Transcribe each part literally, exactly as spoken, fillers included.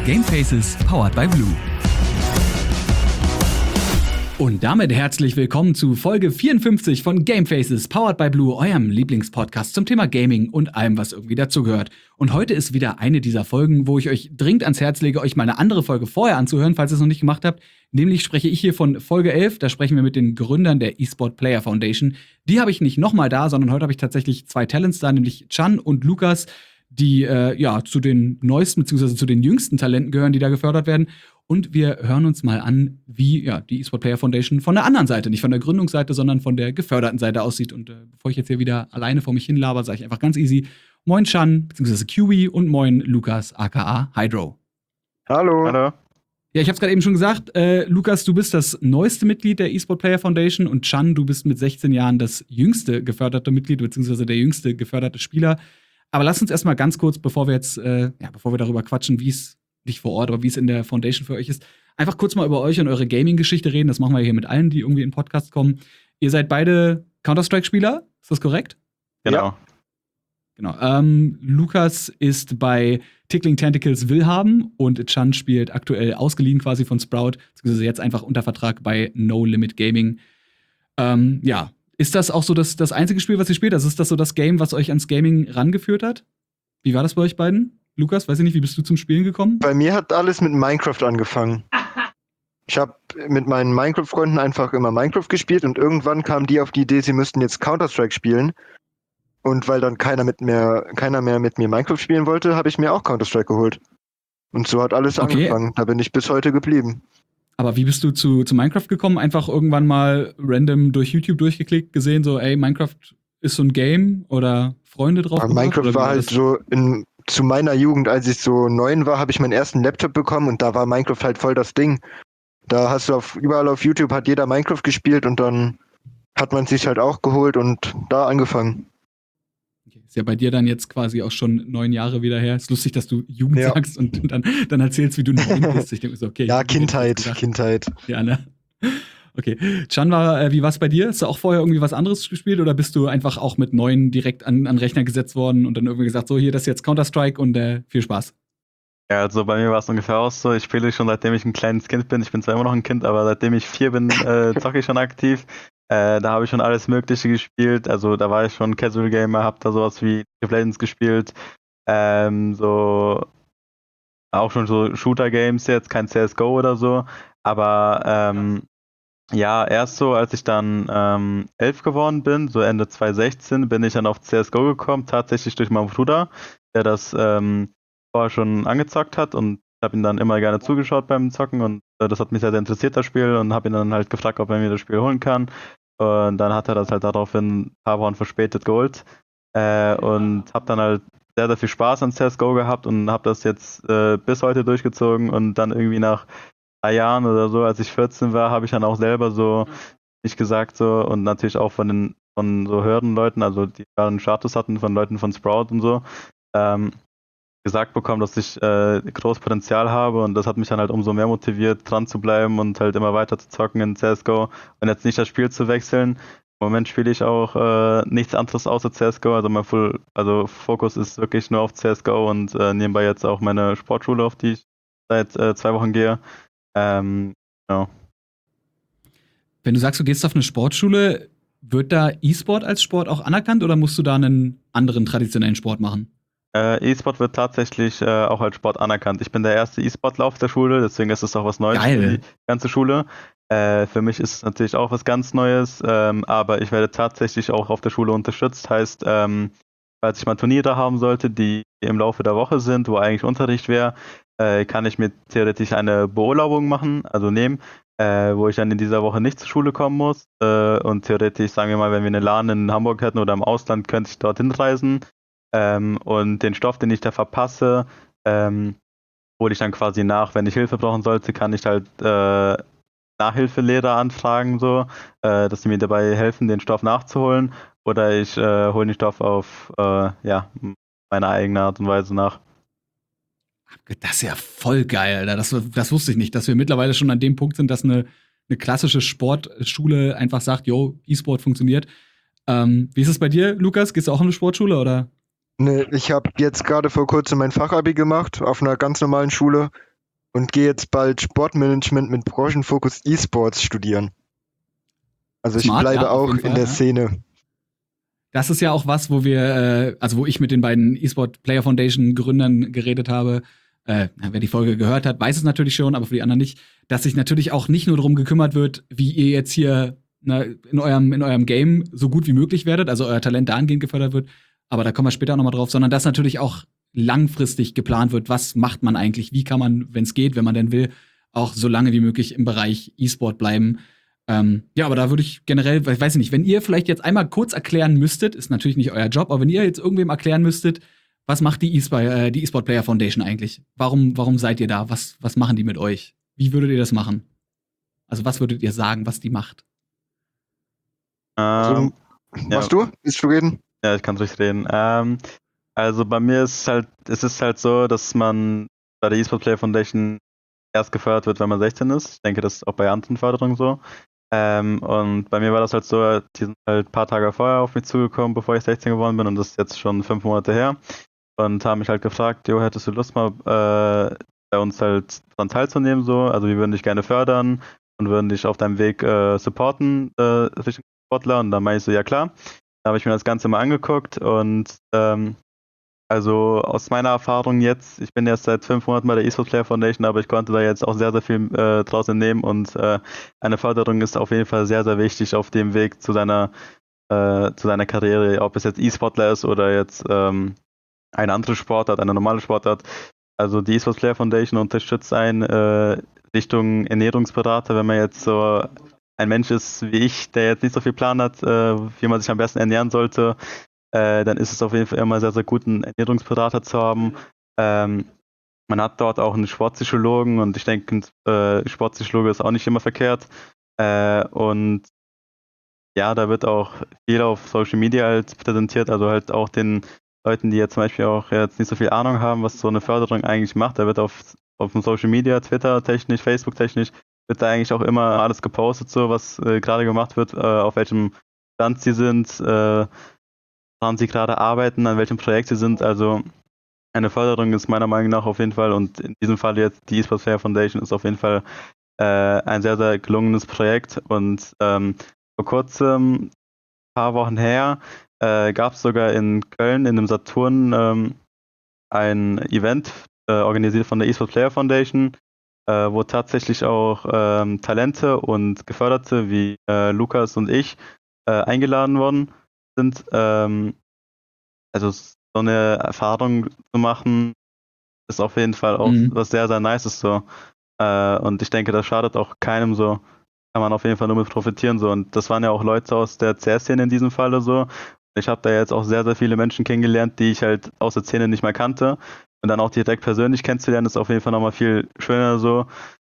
Gamefaces powered by Blue. Und damit herzlich willkommen zu Folge vierundfünfzig von Gamefaces powered by Blue, eurem Lieblingspodcast zum Thema Gaming und allem, was irgendwie dazugehört. Und heute ist wieder eine dieser Folgen, wo ich euch dringend ans Herz lege, euch mal eine andere Folge vorher anzuhören, falls ihr es noch nicht gemacht habt. Nämlich spreche ich hier von Folge elf, da sprechen wir mit den Gründern der eSport Player Foundation. Die habe ich nicht nochmal da, sondern heute habe ich tatsächlich zwei Talents da, nämlich Can und Lukas, die äh, ja zu den neuesten bzw. zu den jüngsten Talenten gehören, die da gefördert werden. Und wir hören uns mal an, wie ja, die eSport Player Foundation von der anderen Seite, nicht von der Gründungsseite, sondern von der geförderten Seite aussieht. Und äh, bevor ich jetzt hier wieder alleine vor mich hin laber, sage ich einfach ganz easy: Moin Can, bzw. Kiwi und moin Lukas, aka Hydro. Hallo. Hallo. Ja, ich habe es gerade eben schon gesagt, äh, Lukas, du bist das neueste Mitglied der eSport Player Foundation und Can, du bist mit sechzehn Jahren das jüngste geförderte Mitglied, beziehungsweise der jüngste geförderte Spieler. Aber lass uns erstmal ganz kurz, bevor wir jetzt, äh, ja, bevor wir darüber quatschen, wie es nicht vor Ort, aber wie es in der Foundation für euch ist, einfach kurz mal über euch und eure Gaming-Geschichte reden. Das machen wir hier mit allen, die irgendwie in den Podcast kommen. Ihr seid beide Counter-Strike-Spieler, ist das korrekt? Genau. Ja. Genau. Ähm, Lukas ist bei Tickling Tentacles Willhaben und Can spielt aktuell ausgeliehen quasi von Sprout, beziehungsweise jetzt einfach unter Vertrag bei No Limit Gaming. Ähm, ja. Ist das auch so das, das einzige Spiel, was ihr spielt? Also ist das so das Game, was euch ans Gaming rangeführt hat? Wie war das bei euch beiden? Lukas, weiß ich nicht, wie bist du zum Spielen gekommen? Bei mir hat alles mit Minecraft angefangen. Ich habe mit meinen Minecraft-Freunden einfach immer Minecraft gespielt und irgendwann kamen die auf die Idee, sie müssten jetzt Counter-Strike spielen. Und weil dann keiner, mit mehr, keiner mehr mit mir Minecraft spielen wollte, habe ich mir auch Counter-Strike geholt. Und so hat alles okay. angefangen. Da bin ich bis heute geblieben. Aber wie bist du zu, zu Minecraft gekommen? Einfach irgendwann mal random durch YouTube durchgeklickt, gesehen, so, ey, Minecraft ist so ein Game oder Freunde drauf? Aber Minecraft oder war halt so, in, zu meiner Jugend, als ich so neun war, habe ich meinen ersten Laptop bekommen und da war Minecraft halt voll das Ding. Da hast du auf, überall auf YouTube hat jeder Minecraft gespielt und dann hat man sich halt auch geholt und da angefangen. Okay. Ist ja bei dir dann jetzt quasi auch schon neun Jahre wieder her. Ist lustig, dass du Jugend ja. sagst und dann, dann erzählst, wie du neun bist. Ich denke so, okay. Ja, Kindheit, Kindheit. Ja, ne? Okay. Can, war, äh, wie war es bei dir? Hast du auch vorher irgendwie was anderes gespielt oder bist du einfach auch mit neun direkt an, an Rechner gesetzt worden und dann irgendwie gesagt, so hier, das ist jetzt Counter-Strike und äh, viel Spaß? Ja, also bei mir war es ungefähr auch so. Ich spiele schon seitdem ich ein kleines Kind bin. Ich bin zwar immer noch ein Kind, aber seitdem ich vier bin, äh, zocke ich schon aktiv. Äh, da habe ich schon alles Mögliche gespielt. Also da war ich schon Casual Gamer, hab da sowas wie League of Legends gespielt. Ähm, so auch schon so Shooter-Games jetzt, kein C S G O oder so. Aber ähm, ja, erst so, als ich dann ähm, elf geworden bin, so Ende zwanzig sechzehn, bin ich dann auf C S G O gekommen, tatsächlich durch meinen Bruder, der das ähm, vorher schon angezockt hat und ich habe ihn dann immer gerne zugeschaut beim Zocken und äh, das hat mich sehr, sehr interessiert, das Spiel, und habe ihn dann halt gefragt, ob er mir das Spiel holen kann. Und dann hat er das halt daraufhin ein paar Wochen verspätet geholt äh, und habe dann halt sehr, sehr viel Spaß an C S G O gehabt und habe das jetzt äh, bis heute durchgezogen und dann irgendwie nach drei Jahren oder so, als ich vierzehn war, habe ich dann auch selber so nicht gesagt so und natürlich auch von den von so Hürdenleuten, also die einen Status hatten, von Leuten von Sprout und so, ähm, gesagt bekommen, dass ich äh, großes Potenzial habe und das hat mich dann halt umso mehr motiviert, dran zu bleiben und halt immer weiter zu zocken in C S G O und jetzt nicht das Spiel zu wechseln. Im Moment spiele ich auch äh, nichts anderes außer C S G O, also mein Full, also Fokus ist wirklich nur auf C S G O und äh, nebenbei jetzt auch meine Sportschule, auf die ich seit äh, zwei Wochen gehe. Ähm, genau. Wenn du sagst, du gehst auf eine Sportschule, wird da E-Sport als Sport auch anerkannt oder musst du da einen anderen traditionellen Sport machen? Äh, E-Sport wird tatsächlich äh, auch als Sport anerkannt. Ich bin der erste E-Sportler auf der Schule, deswegen ist es auch was Neues Geil. für die ganze Schule. Äh, für mich ist es natürlich auch was ganz Neues, ähm, aber ich werde tatsächlich auch auf der Schule unterstützt. Heißt, ähm, falls ich mal Turniere haben sollte, die im Laufe der Woche sind, wo eigentlich Unterricht wäre, äh, kann ich mir theoretisch eine Beurlaubung machen, also nehmen, äh, wo ich dann in dieser Woche nicht zur Schule kommen muss. Äh, und theoretisch, sagen wir mal, wenn wir eine LAN in Hamburg hätten oder im Ausland, könnte ich dorthin reisen. Ähm, und den Stoff, den ich da verpasse, ähm, hole ich dann quasi nach. Wenn ich Hilfe brauchen sollte, kann ich halt äh, Nachhilfelehrer anfragen, so, äh, dass sie mir dabei helfen, den Stoff nachzuholen. Oder ich äh, hole den Stoff auf äh, ja, meine eigene Art und Weise nach. Das ist ja voll geil, Alter. Das, das wusste ich nicht, dass wir mittlerweile schon an dem Punkt sind, dass eine, eine klassische Sportschule einfach sagt, yo, E-Sport funktioniert. Ähm, wie ist es bei dir, Lukas? Gehst du auch in eine Sportschule, oder? Ne, ich habe jetzt gerade vor kurzem mein Fachabi gemacht auf einer ganz normalen Schule und gehe jetzt bald Sportmanagement mit Branchenfokus E-Sports studieren. Also Smart, ich bleibe ja, auf auch jeden in Fall, der ja. Szene. Das ist ja auch was, wo wir, äh, also wo ich mit den beiden eSport Player Foundation Gründern geredet habe. Äh, wer die Folge gehört hat, weiß es natürlich schon, aber für die anderen nicht, dass sich natürlich auch nicht nur darum gekümmert wird, wie ihr jetzt hier na, in eurem in eurem Game so gut wie möglich werdet, also euer Talent dahingehend gefördert wird, aber da kommen wir später nochmal drauf, sondern dass natürlich auch langfristig geplant wird, was macht man eigentlich, wie kann man, wenn es geht, wenn man denn will, auch so lange wie möglich im Bereich E-Sport bleiben. Ähm, ja, aber da würde ich generell, ich weiß nicht, wenn ihr vielleicht jetzt einmal kurz erklären müsstet, ist natürlich nicht euer Job, aber wenn ihr jetzt irgendwem erklären müsstet, was macht die eSport, äh, die eSport Player Foundation eigentlich? Warum, warum seid ihr da? Was, was machen die mit euch? Wie würdet ihr das machen? Also was würdet ihr sagen, was die macht? Also, Ähm, machst ja. du? Willst du reden? Ja, ich kann ruhig reden. Ähm, also bei mir ist es halt, es ist halt so, dass man bei der eSport Player Foundation erst gefördert wird, wenn man sechzehn ist. Ich denke, das ist auch bei anderen Förderungen so. Ähm, und bei mir war das halt so, die sind halt ein paar Tage vorher auf mich zugekommen, bevor ich sechzehn geworden bin, und das ist jetzt schon fünf Monate her. Und haben mich halt gefragt, jo, hättest du Lust mal äh, bei uns halt dran teilzunehmen, so? Also wir würden dich gerne fördern und würden dich auf deinem Weg äh, supporten, äh, Richtung Sportler. Und dann meinte ich so, ja klar. Da habe ich mir das Ganze mal angeguckt und ähm, also aus meiner Erfahrung jetzt, ich bin erst seit fünf Monaten bei der eSport Player Foundation, aber ich konnte da jetzt auch sehr, sehr viel äh, draus entnehmen, und äh, eine Förderung ist auf jeden Fall sehr, sehr wichtig auf dem Weg zu deiner, äh, zu deiner Karriere, ob es jetzt E-Sportler ist oder jetzt ähm, eine andere Sportart, eine normale Sportart. Also die eSport Player Foundation unterstützt einen äh, Richtung Ernährungsberater, wenn man jetzt so ein Mensch ist wie ich, der jetzt nicht so viel Plan hat, äh, wie man sich am besten ernähren sollte. Äh, dann ist es auf jeden Fall immer sehr, sehr gut, einen Ernährungsberater zu haben. Ähm, man hat dort auch einen Sportpsychologen, und ich denke, ein äh, Sportpsychologe ist auch nicht immer verkehrt. Äh, und ja, da wird auch viel auf Social Media halt präsentiert, also halt auch den Leuten, die jetzt zum Beispiel auch jetzt nicht so viel Ahnung haben, was so eine Förderung eigentlich macht. Da wird auf, auf dem Social Media, Twitter-technisch, Facebook-technisch, wird da eigentlich auch immer alles gepostet, so was äh, gerade gemacht wird, äh, auf welchem Stand sie sind, äh, woran sie gerade arbeiten, an welchem Projekt sie sind. Also eine Förderung ist meiner Meinung nach auf jeden Fall, und in diesem Fall jetzt die eSport Player Foundation ist auf jeden Fall äh, ein sehr, sehr gelungenes Projekt. Und ähm, vor kurzem, ein paar Wochen her, äh, gab es sogar in Köln in dem Saturn ähm, ein Event äh, organisiert von der eSport Player Foundation, äh, wo tatsächlich auch ähm, Talente und Geförderte wie äh, Lukas und ich äh, eingeladen worden sind. Ähm, also so eine Erfahrung zu machen, ist auf jeden Fall auch Mhm. was sehr, sehr Nices so. Äh, und ich denke, das schadet auch keinem so. Kann man auf jeden Fall nur mit profitieren so. Und das waren ja auch Leute aus der C S-Szene in diesem Falle so. Ich habe da jetzt auch sehr, sehr viele Menschen kennengelernt, die ich halt aus der Szene nicht mehr kannte. Und dann auch direkt persönlich kennenzulernen, ist auf jeden Fall nochmal viel schöner so.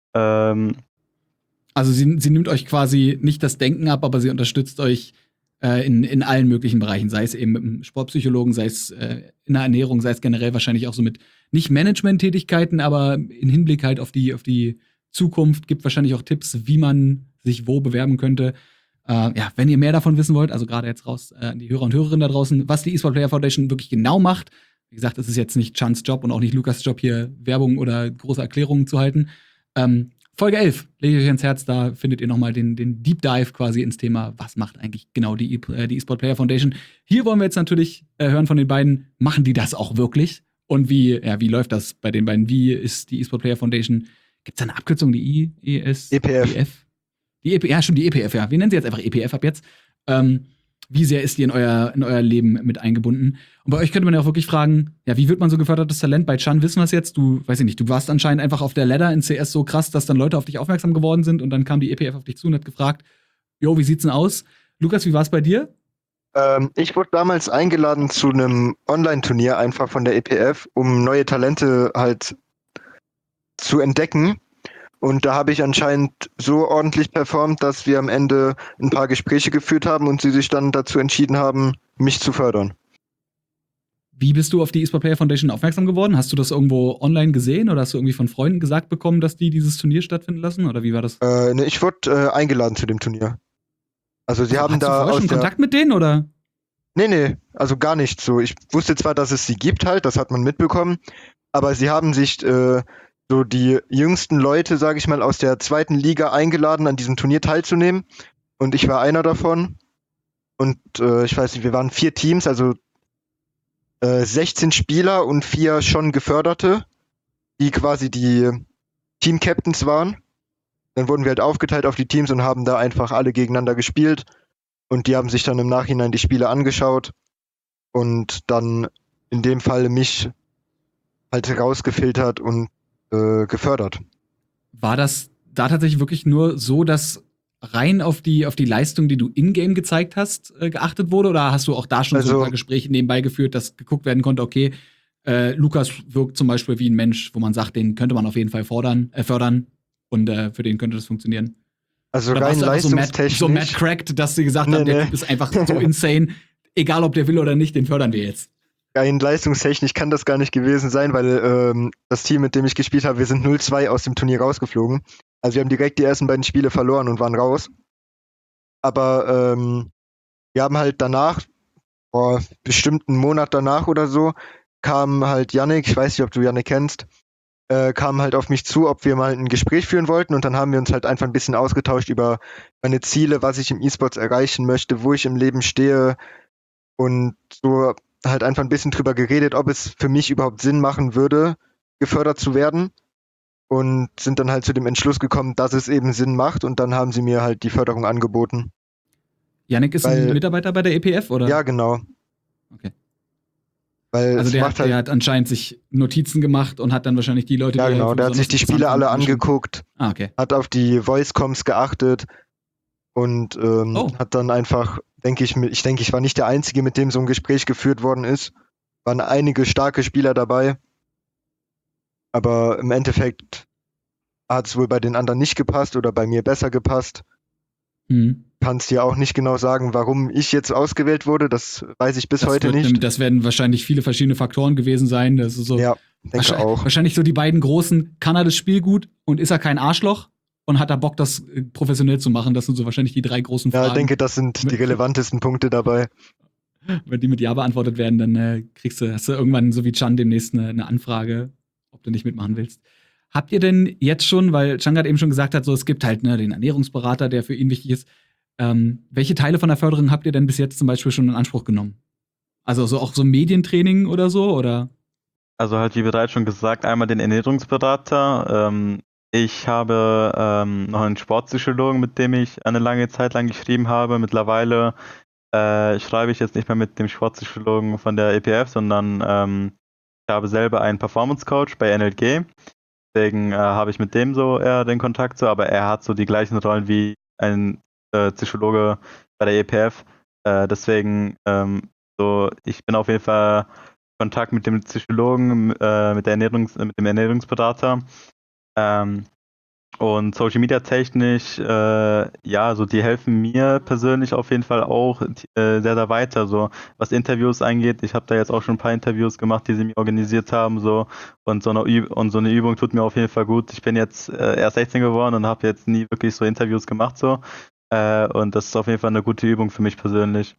Ähm, Also sie, sie nimmt euch quasi nicht das Denken ab, aber sie unterstützt euch äh, in, in allen möglichen Bereichen, sei es eben mit einem Sportpsychologen, sei es äh, in der Ernährung, sei es generell wahrscheinlich auch so mit nicht Management-Tätigkeiten, aber in Hinblick halt auf die, auf die Zukunft, gibt wahrscheinlich auch Tipps, wie man sich wo bewerben könnte. Äh, ja, wenn ihr mehr davon wissen wollt, also gerade jetzt raus äh, an die Hörer und Hörerinnen da draußen, was die eSport Player Foundation wirklich genau macht. Wie gesagt, es ist jetzt nicht Chans Job und auch nicht Lukas Job, hier Werbung oder große Erklärungen zu halten. Ähm, Folge elf, lege ich euch ans Herz, da findet ihr nochmal den, den Deep Dive quasi ins Thema, was macht eigentlich genau die, äh, die eSport Player Foundation. Hier wollen wir jetzt natürlich äh, hören von den beiden, machen die das auch wirklich? Und wie, ja, wie läuft das bei den beiden? Wie ist die eSport Player Foundation? Gibt es da eine Abkürzung, die I, E, S, E P F. E F? Die E P F, ja, stimmt, die E P F, ja. Wir nennen sie jetzt einfach E P F ab jetzt. Ähm, wie sehr ist die in euer, in euer Leben mit eingebunden? Und bei euch könnte man ja auch wirklich fragen, ja, wie wird man so gefördertes Talent? Bei Chan wissen wir es jetzt, du, weiß ich nicht, du warst anscheinend einfach auf der Ladder in C S so krass, dass dann Leute auf dich aufmerksam geworden sind, und dann kam die E P F auf dich zu und hat gefragt, jo, wie sieht's denn aus? Lukas, wie war's bei dir? Ähm, ich wurde damals eingeladen zu einem Online-Turnier einfach von der E P F, um neue Talente halt zu entdecken. Und da habe ich anscheinend so ordentlich performt, dass wir am Ende ein paar Gespräche geführt haben und sie sich dann dazu entschieden haben, mich zu fördern. Wie bist du auf die eSport Player Foundation aufmerksam geworden? Hast du das irgendwo online gesehen oder hast du irgendwie von Freunden gesagt bekommen, dass die dieses Turnier stattfinden lassen? Oder wie war das? Äh, ne, ich wurde äh, eingeladen zu dem Turnier. Also sie Also, haben hattest du da vorher aus schon der Kontakt mit denen, oder? Nee, nee, also gar nicht so. Ich wusste zwar, dass es sie gibt halt, das hat man mitbekommen, aber sie haben sich äh, so die jüngsten Leute, sage ich mal, aus der zweiten Liga eingeladen, an diesem Turnier teilzunehmen. Und ich war einer davon. Und äh, ich weiß nicht, wir waren vier Teams, also äh, sechzehn Spieler und vier schon Geförderte, die quasi die Team-Captains waren. Dann wurden wir halt aufgeteilt auf die Teams und haben da einfach alle gegeneinander gespielt. Und die haben sich dann im Nachhinein die Spiele angeschaut und dann in dem Fall mich halt rausgefiltert und äh, gefördert. War das da tatsächlich wirklich nur so, dass rein auf die, auf die Leistung, die du in-game gezeigt hast, äh, geachtet wurde? Oder hast du auch da schon Also, so ein paar Gespräche nebenbei geführt, dass geguckt werden konnte, okay, äh, Lukas wirkt zum Beispiel wie ein Mensch, wo man sagt, den könnte man auf jeden Fall fordern, äh, fördern und äh, für den könnte das funktionieren? Also Oder rein warst du einfach leistungstechnisch. so mad, so mad cracked, dass sie gesagt Nee, haben, der nee. Typ ist einfach so insane, egal ob der will oder nicht, den fördern wir jetzt. Rein leistungstechnisch kann das gar nicht gewesen sein, weil ähm, das Team, mit dem ich gespielt habe, wir sind null zwei aus dem Turnier rausgeflogen. Also wir haben direkt die ersten beiden Spiele verloren und waren raus. Aber ähm, wir haben halt danach, vor bestimmt einen Monat danach oder so, kam halt Yannick, ich weiß nicht, ob du Yannick kennst, äh, kam halt auf mich zu, ob wir mal ein Gespräch führen wollten, und dann haben wir uns halt einfach ein bisschen ausgetauscht über meine Ziele, was ich im E-Sports erreichen möchte, wo ich im Leben stehe, und so halt einfach ein bisschen drüber geredet, ob es für mich überhaupt Sinn machen würde, gefördert zu werden, und sind dann halt zu dem Entschluss gekommen, dass es eben Sinn macht, und dann haben sie mir halt die Förderung angeboten. Yannick ist Weil- ein Mitarbeiter bei der E P F, oder? Ja, genau. Okay. Weil Also es der macht hat, halt, der hat anscheinend sich Notizen gemacht und hat dann wahrscheinlich die Leute, ja die er genau, für der hat sich besonders die Spiele interessant alle fand, bestimmt- angeguckt, Ah, okay. hat auf die Voice-Coms geachtet und ähm, Oh. hat dann einfach, denke ich, mit- ich denke, ich war nicht der Einzige, mit dem so ein Gespräch geführt worden ist. Waren einige starke Spieler dabei, aber im Endeffekt hat es wohl bei den anderen nicht gepasst oder bei mir besser gepasst. Hm. Kannst dir auch nicht genau sagen, warum ich jetzt ausgewählt wurde, das weiß ich bis Das, heute wird, nicht. das werden wahrscheinlich viele verschiedene Faktoren gewesen sein. Das ist so Ja, denke wahrscheinlich, auch. wahrscheinlich so die beiden großen, kann er das Spiel gut und ist er kein Arschloch und hat er Bock, das äh, professionell zu machen? Das sind so wahrscheinlich die drei großen Ja, Fragen. ich denke, das sind die relevantesten Punkte dabei. Wenn die mit Ja beantwortet werden, dann äh, kriegst du, hast du irgendwann, so wie Chan, demnächst eine, eine Anfrage, ob du nicht mitmachen willst. Habt ihr denn jetzt schon, weil Chan gerade eben schon gesagt hat, so es gibt halt ne, den Ernährungsberater, der für ihn wichtig ist. Ähm, welche Teile von der Förderung habt ihr denn bis jetzt zum Beispiel schon in Anspruch genommen? Also so auch so Medientraining oder so, oder? Also halt, wie bereits schon gesagt, einmal den Ernährungsberater. Ähm, ich habe ähm, noch einen Sportpsychologen, mit dem ich eine lange Zeit lang geschrieben habe. Mittlerweile äh, schreibe ich jetzt nicht mehr mit dem Sportpsychologen von der E P F, sondern ähm, ich habe selber einen Performance Coach bei N L G. Deswegen äh, habe ich mit dem so eher den Kontakt so, aber er hat so die gleichen Rollen wie ein äh, Psychologe bei der E P F. Äh, deswegen, ähm, so, ich bin auf jeden Fall in Kontakt mit dem Psychologen, äh, mit, der Ernährungs-, mit dem Ernährungsberater. Ähm, und Social Media technisch, äh, ja, so die helfen mir persönlich auf jeden Fall auch äh, sehr, sehr weiter, so was Interviews angeht. Ich habe da jetzt auch schon ein paar Interviews gemacht, die sie mir organisiert haben, so, und so eine, Üb- und so eine Übung tut mir auf jeden Fall gut. Ich bin jetzt äh, erst sechzehn geworden und habe jetzt nie wirklich so Interviews gemacht, so, äh, und das ist auf jeden Fall eine gute Übung für mich persönlich.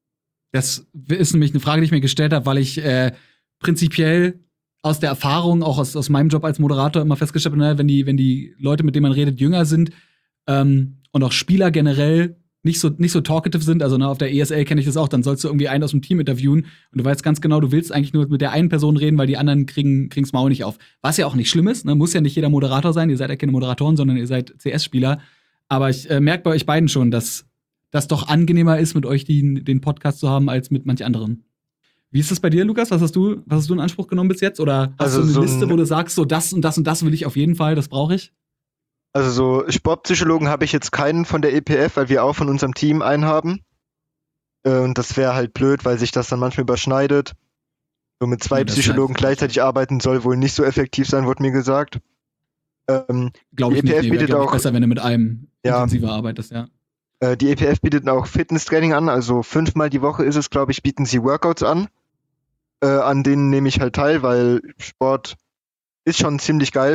Das ist nämlich eine Frage, die ich mir gestellt habe, weil ich äh, prinzipiell aus der Erfahrung, auch aus, aus meinem Job als Moderator immer festgestellt habe, ne, wenn die, wenn die Leute, mit denen man redet, jünger sind ähm, und auch Spieler generell nicht so, nicht so talkative sind, also ne, auf der E S L kenne ich das auch, dann sollst du irgendwie einen aus dem Team interviewen und du weißt ganz genau, du willst eigentlich nur mit der einen Person reden, weil die anderen kriegen kriegen's Maul nicht auf. Was ja auch nicht schlimm ist, ne, muss ja nicht jeder Moderator sein, ihr seid ja keine Moderatoren, sondern ihr seid C S-Spieler. Aber ich äh, merke bei euch beiden schon, dass das doch angenehmer ist, mit euch die, den Podcast zu haben, als mit manch anderen. Wie ist das bei dir, Lukas? Was hast du, was hast du in Anspruch genommen bis jetzt? Oder hast Also du eine so ein- Liste, wo du sagst, so das und das und das will ich auf jeden Fall, das brauche ich? Also so Sportpsychologen habe ich jetzt keinen von der E P F, weil wir auch von unserem Team einen haben. Äh, Und das wäre halt blöd, weil sich das dann manchmal überschneidet. So mit zwei Ja, das ist Psychologen halt- gleichzeitig arbeiten soll wohl nicht so effektiv sein, wurde mir gesagt. Ähm, Glaube ich Die E P nicht. F Nee, wäre, bietet glaube ich, auch- besser, wenn du mit einem Ja. intensiver arbeitest, ja. äh, die E P F bietet auch Fitnesstraining an, also fünfmal die Woche ist es, glaube ich, bieten sie Workouts an. Äh, an denen nehme ich halt teil, weil Sport ist schon ziemlich geil.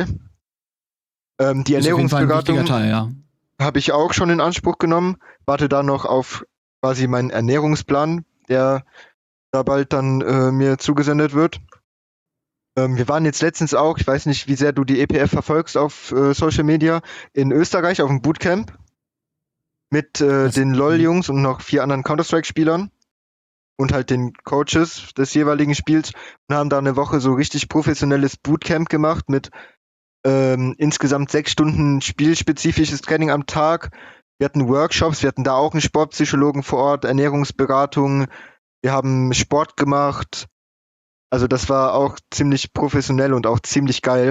Ähm, die Ist auf jeden Fall ein wichtiger Ernährungsberatung Teil, ja. habe ich auch schon in Anspruch genommen. Warte da noch auf quasi meinen Ernährungsplan, der da bald dann äh, mir zugesendet wird. Ähm, wir waren jetzt letztens auch, ich weiß nicht, wie sehr du die E P F verfolgst auf äh, Social Media, in Österreich auf dem Bootcamp mit äh, Das- den LoL-Jungs und noch vier anderen Counter-Strike-Spielern und halt den Coaches des jeweiligen Spiels und haben da eine Woche so richtig professionelles Bootcamp gemacht mit ähm, insgesamt sechs Stunden spielspezifisches Training am Tag. Wir hatten Workshops, wir hatten da auch einen Sportpsychologen vor Ort, Ernährungsberatung, wir haben Sport gemacht. Also das war auch ziemlich professionell und auch ziemlich geil.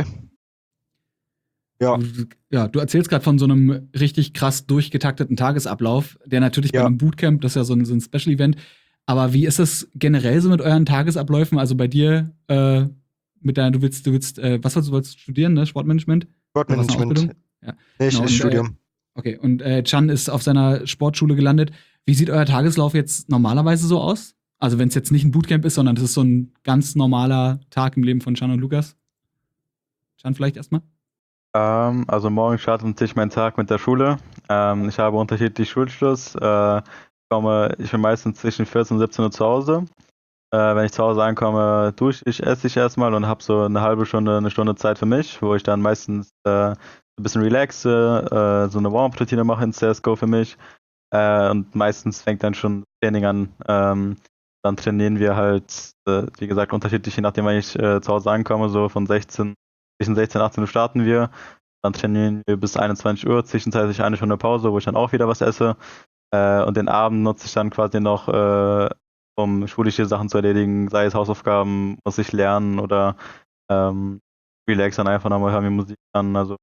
Ja, Du, ja, du erzählst gerade von so einem richtig krass durchgetakteten Tagesablauf, der natürlich bei Ja. einem Bootcamp, das ist ja so ein, so ein Special-Event. Aber wie ist es generell so mit euren Tagesabläufen? Also bei dir, äh, mit deiner, du willst, du willst, äh, was wolltest du wolltest studieren, ne? Sportmanagement? Oder was, eine Sportmanagement. Ausbildung? Ja. Nee, Genau, ist und, Studium. Äh, okay, und äh, Chan ist auf seiner Sportschule gelandet. Wie sieht euer Tageslauf jetzt normalerweise so aus? Also wenn es jetzt nicht ein Bootcamp ist, sondern das ist so ein ganz normaler Tag im Leben von Chan und Lukas. Chan vielleicht erstmal? Ähm, also morgen startet natürlich mein Tag mit der Schule. Ähm, ich habe unterschiedlich Schulschluss. Äh, komme, ich bin meistens zwischen vierzehn und siebzehn Uhr zu Hause. Äh, wenn ich zu Hause ankomme, dusche ich, esse ich erstmal und habe so eine halbe Stunde, eine Stunde Zeit für mich, wo ich dann meistens äh, ein bisschen relaxe, äh, so eine Warm-up-Routine mache in C S G O für mich. Äh, und meistens fängt dann schon das Training an. Ähm, dann trainieren wir halt, äh, wie gesagt, unterschiedlich, je nachdem, wann ich äh, zu Hause ankomme, so von sechzehn, zwischen sechzehn und achtzehn Uhr starten wir. Dann trainieren wir bis einundzwanzig Uhr, zwischenzeitlich eine Stunde Pause, wo ich dann auch wieder was esse. Äh, und den Abend nutze ich dann quasi noch, äh, um schulische Sachen zu erledigen, sei es Hausaufgaben, muss ich lernen oder ähm, relax dann einfach nochmal, hören mir Musik an. Also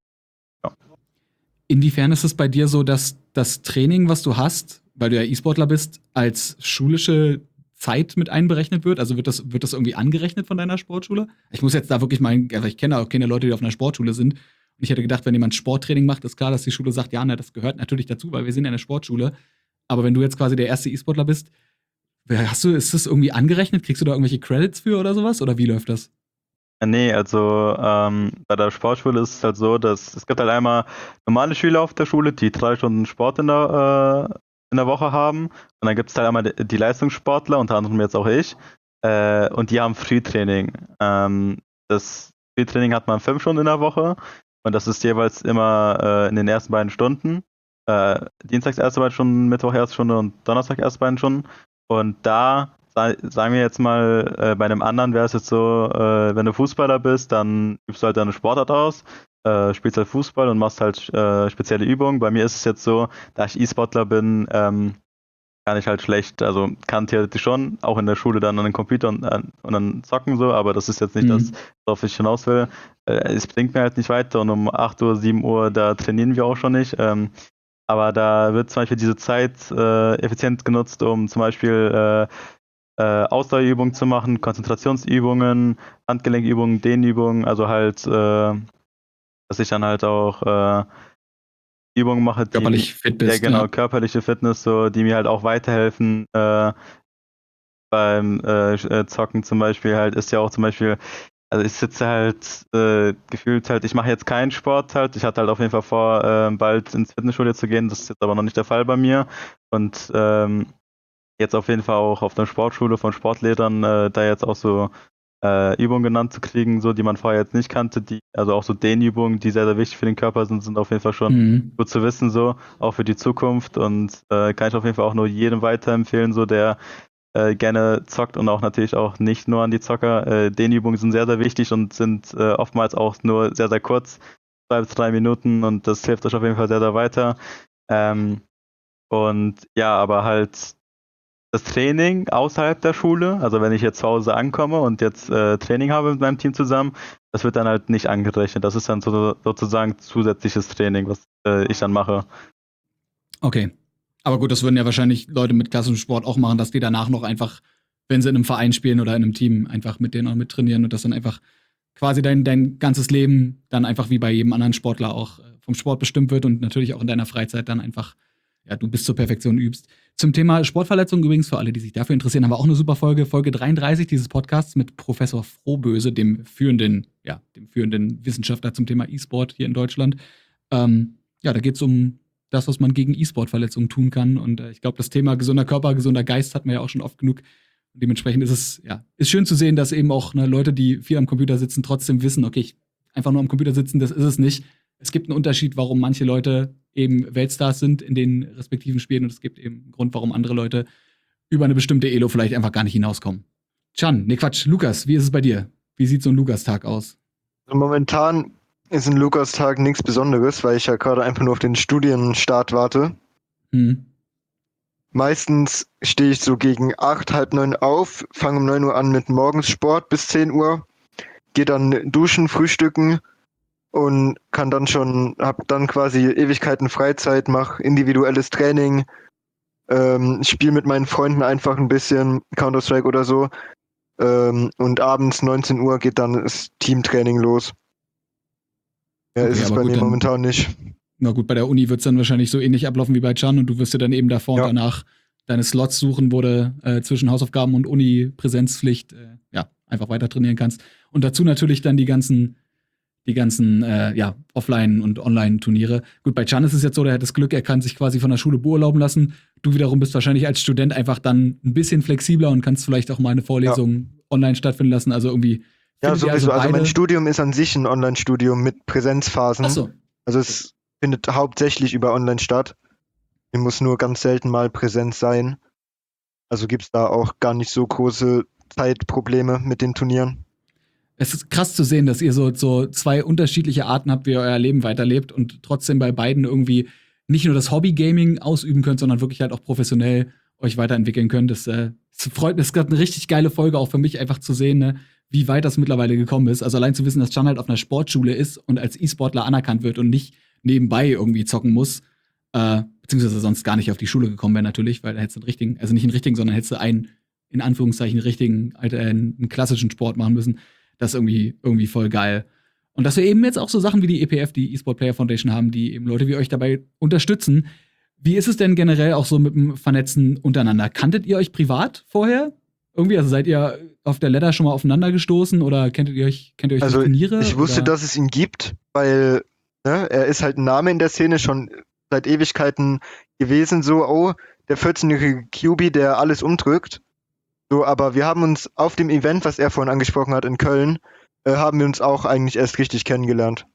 Inwiefern ist es bei dir so, dass das Training, was du hast, weil du ja E-Sportler bist, als schulische Zeit mit einberechnet wird? Also wird das, wird das irgendwie angerechnet von deiner Sportschule? Ich muss jetzt da wirklich mal, also ich kenne auch keine Leute, die auf einer Sportschule sind. Und ich hätte gedacht, wenn jemand Sporttraining macht, ist klar, dass die Schule sagt, ja, ne, das gehört natürlich dazu, weil wir sind ja eine Sportschule. Aber wenn du jetzt quasi der erste E-Sportler bist, hast du, ist das irgendwie angerechnet? Kriegst du da irgendwelche Credits für oder sowas? Oder wie läuft das? Nee, also ähm, bei der Sportschule ist es halt so, dass es gibt halt einmal normale Schüler auf der Schule, die drei Stunden Sport in der, äh, in der Woche haben. Und dann gibt es halt einmal die, die Leistungssportler, unter anderem jetzt auch ich. Äh, und die haben Frühtraining. Ähm, das Frühtraining hat man fünf Stunden in der Woche. Und das ist jeweils immer äh, in den ersten beiden Stunden. Äh, Dienstags erste beiden Stunden, Mittwoch erste Stunde und Donnerstag erste beiden Stunden. Und da sagen wir jetzt mal, äh, bei einem anderen wäre es jetzt so, äh, wenn du Fußballer bist, dann übst du halt deine Sportart aus, äh, spielst halt Fußball und machst halt äh, spezielle Übungen. Bei mir ist es jetzt so, da ich E-Sportler bin, ähm, kann ich halt schlecht, also kann theoretisch schon, auch in der Schule dann an den Computer und, äh, und dann zocken so, aber das ist jetzt nicht Mhm. das, worauf ich hinaus will. Äh, es bringt mir halt nicht weiter und um acht Uhr, sieben Uhr, da trainieren wir auch schon nicht. Ähm, aber da wird zum Beispiel diese Zeit äh, effizient genutzt, um zum Beispiel äh, äh, Ausdauerübungen zu machen, Konzentrationsübungen, Handgelenkübungen, Dehnübungen, also halt, äh, dass ich dann halt auch äh, Übungen mache, die Körperlich fit bist, ja genau, ja. körperliche Fitness, so, die mir halt auch weiterhelfen. Äh, beim äh, äh, Zocken zum Beispiel halt ist ja auch zum Beispiel, also ich sitze halt äh, gefühlt halt, ich mache jetzt keinen Sport halt, ich hatte halt auf jeden Fall vor, äh, bald ins Fitnessstudio zu gehen, das ist jetzt aber noch nicht der Fall bei mir und ähm, jetzt auf jeden Fall auch auf der Sportschule von Sportlehrern äh, da jetzt auch so äh, Übungen genannt zu kriegen, so die man vorher jetzt nicht kannte, die, also auch so Dehnübungen, die sehr, sehr wichtig für den Körper sind, sind auf jeden Fall schon Mhm. gut zu wissen, so, auch für die Zukunft und äh, kann ich auf jeden Fall auch nur jedem weiterempfehlen, so der äh, gerne zockt und auch natürlich auch nicht nur an die Zocker. Äh, Dehnübungen sind sehr, sehr wichtig und sind äh, oftmals auch nur sehr, sehr kurz, zwei bis drei Minuten und das hilft euch auf jeden Fall sehr, sehr weiter. Ähm, und ja, aber halt das Training außerhalb der Schule, also wenn ich jetzt zu Hause ankomme und jetzt äh, Training habe mit meinem Team zusammen, das wird dann halt nicht angerechnet. Das ist dann so, sozusagen zusätzliches Training, was äh, ich dann mache. Okay. Aber gut, das würden ja wahrscheinlich Leute mit klassischem Sport auch machen, dass die danach noch einfach, wenn sie in einem Verein spielen oder in einem Team, einfach mit denen auch mit trainieren und das dann einfach quasi dein, dein ganzes Leben dann einfach wie bei jedem anderen Sportler auch äh, vom Sport bestimmt wird und natürlich auch in deiner Freizeit dann einfach, ja, du bis zur Perfektion übst. Zum Thema Sportverletzungen übrigens, für alle, die sich dafür interessieren, haben wir auch eine super Folge, Folge dreiunddreißig dieses Podcasts mit Professor Frohböse, dem führenden, ja, dem führenden Wissenschaftler zum Thema E-Sport hier in Deutschland. Ähm, ja, da geht es um das, was man gegen E-Sport-Verletzungen tun kann. Und äh, ich glaube, das Thema gesunder Körper, gesunder Geist hatten wir ja auch schon oft genug Und dementsprechend ist es, ja, ist schön zu sehen, dass eben auch ne, Leute, die viel am Computer sitzen, trotzdem wissen, okay, ich einfach nur am Computer sitzen, das ist es nicht. Es gibt einen Unterschied, warum manche Leute eben Weltstars sind in den respektiven Spielen und es gibt eben einen Grund, warum andere Leute über eine bestimmte Elo vielleicht einfach gar nicht hinauskommen. Can, ne Quatsch, Lukas, wie ist es bei dir? Wie sieht so ein Lukas-Tag aus? Momentan ist ein Lukas-Tag nichts Besonderes, weil ich ja gerade einfach nur auf den Studienstart warte. Hm. Meistens stehe ich so gegen acht, halb neun auf, fange um neun Uhr an mit Morgenssport bis zehn Uhr, gehe dann duschen, frühstücken und kann dann schon, hab dann quasi Ewigkeiten Freizeit, mache individuelles Training, ähm, spiele mit meinen Freunden einfach ein bisschen Counter-Strike oder so. Ähm, und abends neunzehn Uhr geht dann das Teamtraining los. Ja, Okay, ist es aber bei gut, mir dann- momentan nicht. Na gut, bei der Uni wird es dann wahrscheinlich so ähnlich ablaufen wie bei Can und du wirst dir dann eben davor Ja. und danach deine Slots suchen, wo du äh, zwischen Hausaufgaben und Uni-Präsenzpflicht äh, ja, einfach weiter trainieren kannst. Und dazu natürlich dann die ganzen, die ganzen äh, ja, Offline- und Online-Turniere. Gut, bei Can ist es jetzt so, der hat das Glück, er kann sich quasi von der Schule beurlauben lassen. Du wiederum bist wahrscheinlich als Student einfach dann ein bisschen flexibler und kannst vielleicht auch mal eine Vorlesung online stattfinden lassen. Also irgendwie. Ja, findet ihr sowieso. Also, mein beide- Studium ist an sich ein Online-Studium mit Präsenzphasen. Ach so. Also es findet hauptsächlich über Online statt. Es muss nur ganz selten mal Präsenz sein. Also gibt es da auch gar nicht so große Zeitprobleme mit den Turnieren. Es ist krass zu sehen, dass ihr so, so zwei unterschiedliche Arten habt, wie ihr euer Leben weiterlebt und trotzdem bei beiden irgendwie nicht nur das Hobby-Gaming ausüben könnt, sondern wirklich halt auch professionell euch weiterentwickeln könnt. Das, äh, das freut mich. Es gab eine richtig geile Folge auch für mich, einfach zu sehen, ne, wie weit das mittlerweile gekommen ist. Also allein zu wissen, dass Can halt auf einer Sportschule ist und als E-Sportler anerkannt wird und nicht nebenbei irgendwie zocken muss, äh, beziehungsweise sonst gar nicht auf die Schule gekommen wäre natürlich, weil er hätte einen richtigen, also nicht einen richtigen, sondern hätte einen, in Anführungszeichen, richtigen, äh, einen klassischen Sport machen müssen. Das ist irgendwie, irgendwie voll geil. Und dass wir eben jetzt auch so Sachen wie die E P F, die E-Sport Player Foundation haben, die eben Leute wie euch dabei unterstützen. Wie ist es denn generell auch so mit dem Vernetzen untereinander? Kanntet ihr euch privat vorher? Irgendwie, also seid ihr auf der Ladder schon mal aufeinander gestoßen oder kennt ihr euch, kennt ihr euch Also durch Turniere? ich wusste, oder? dass es ihn gibt, weil ne, er ist halt ein Name in der Szene schon seit Ewigkeiten gewesen. So, oh, der vierzehnjährige Q B, der alles umdrückt. So, aber wir haben uns auf dem Event, was er vorhin angesprochen hat in Köln, äh, haben wir uns auch eigentlich erst richtig kennengelernt.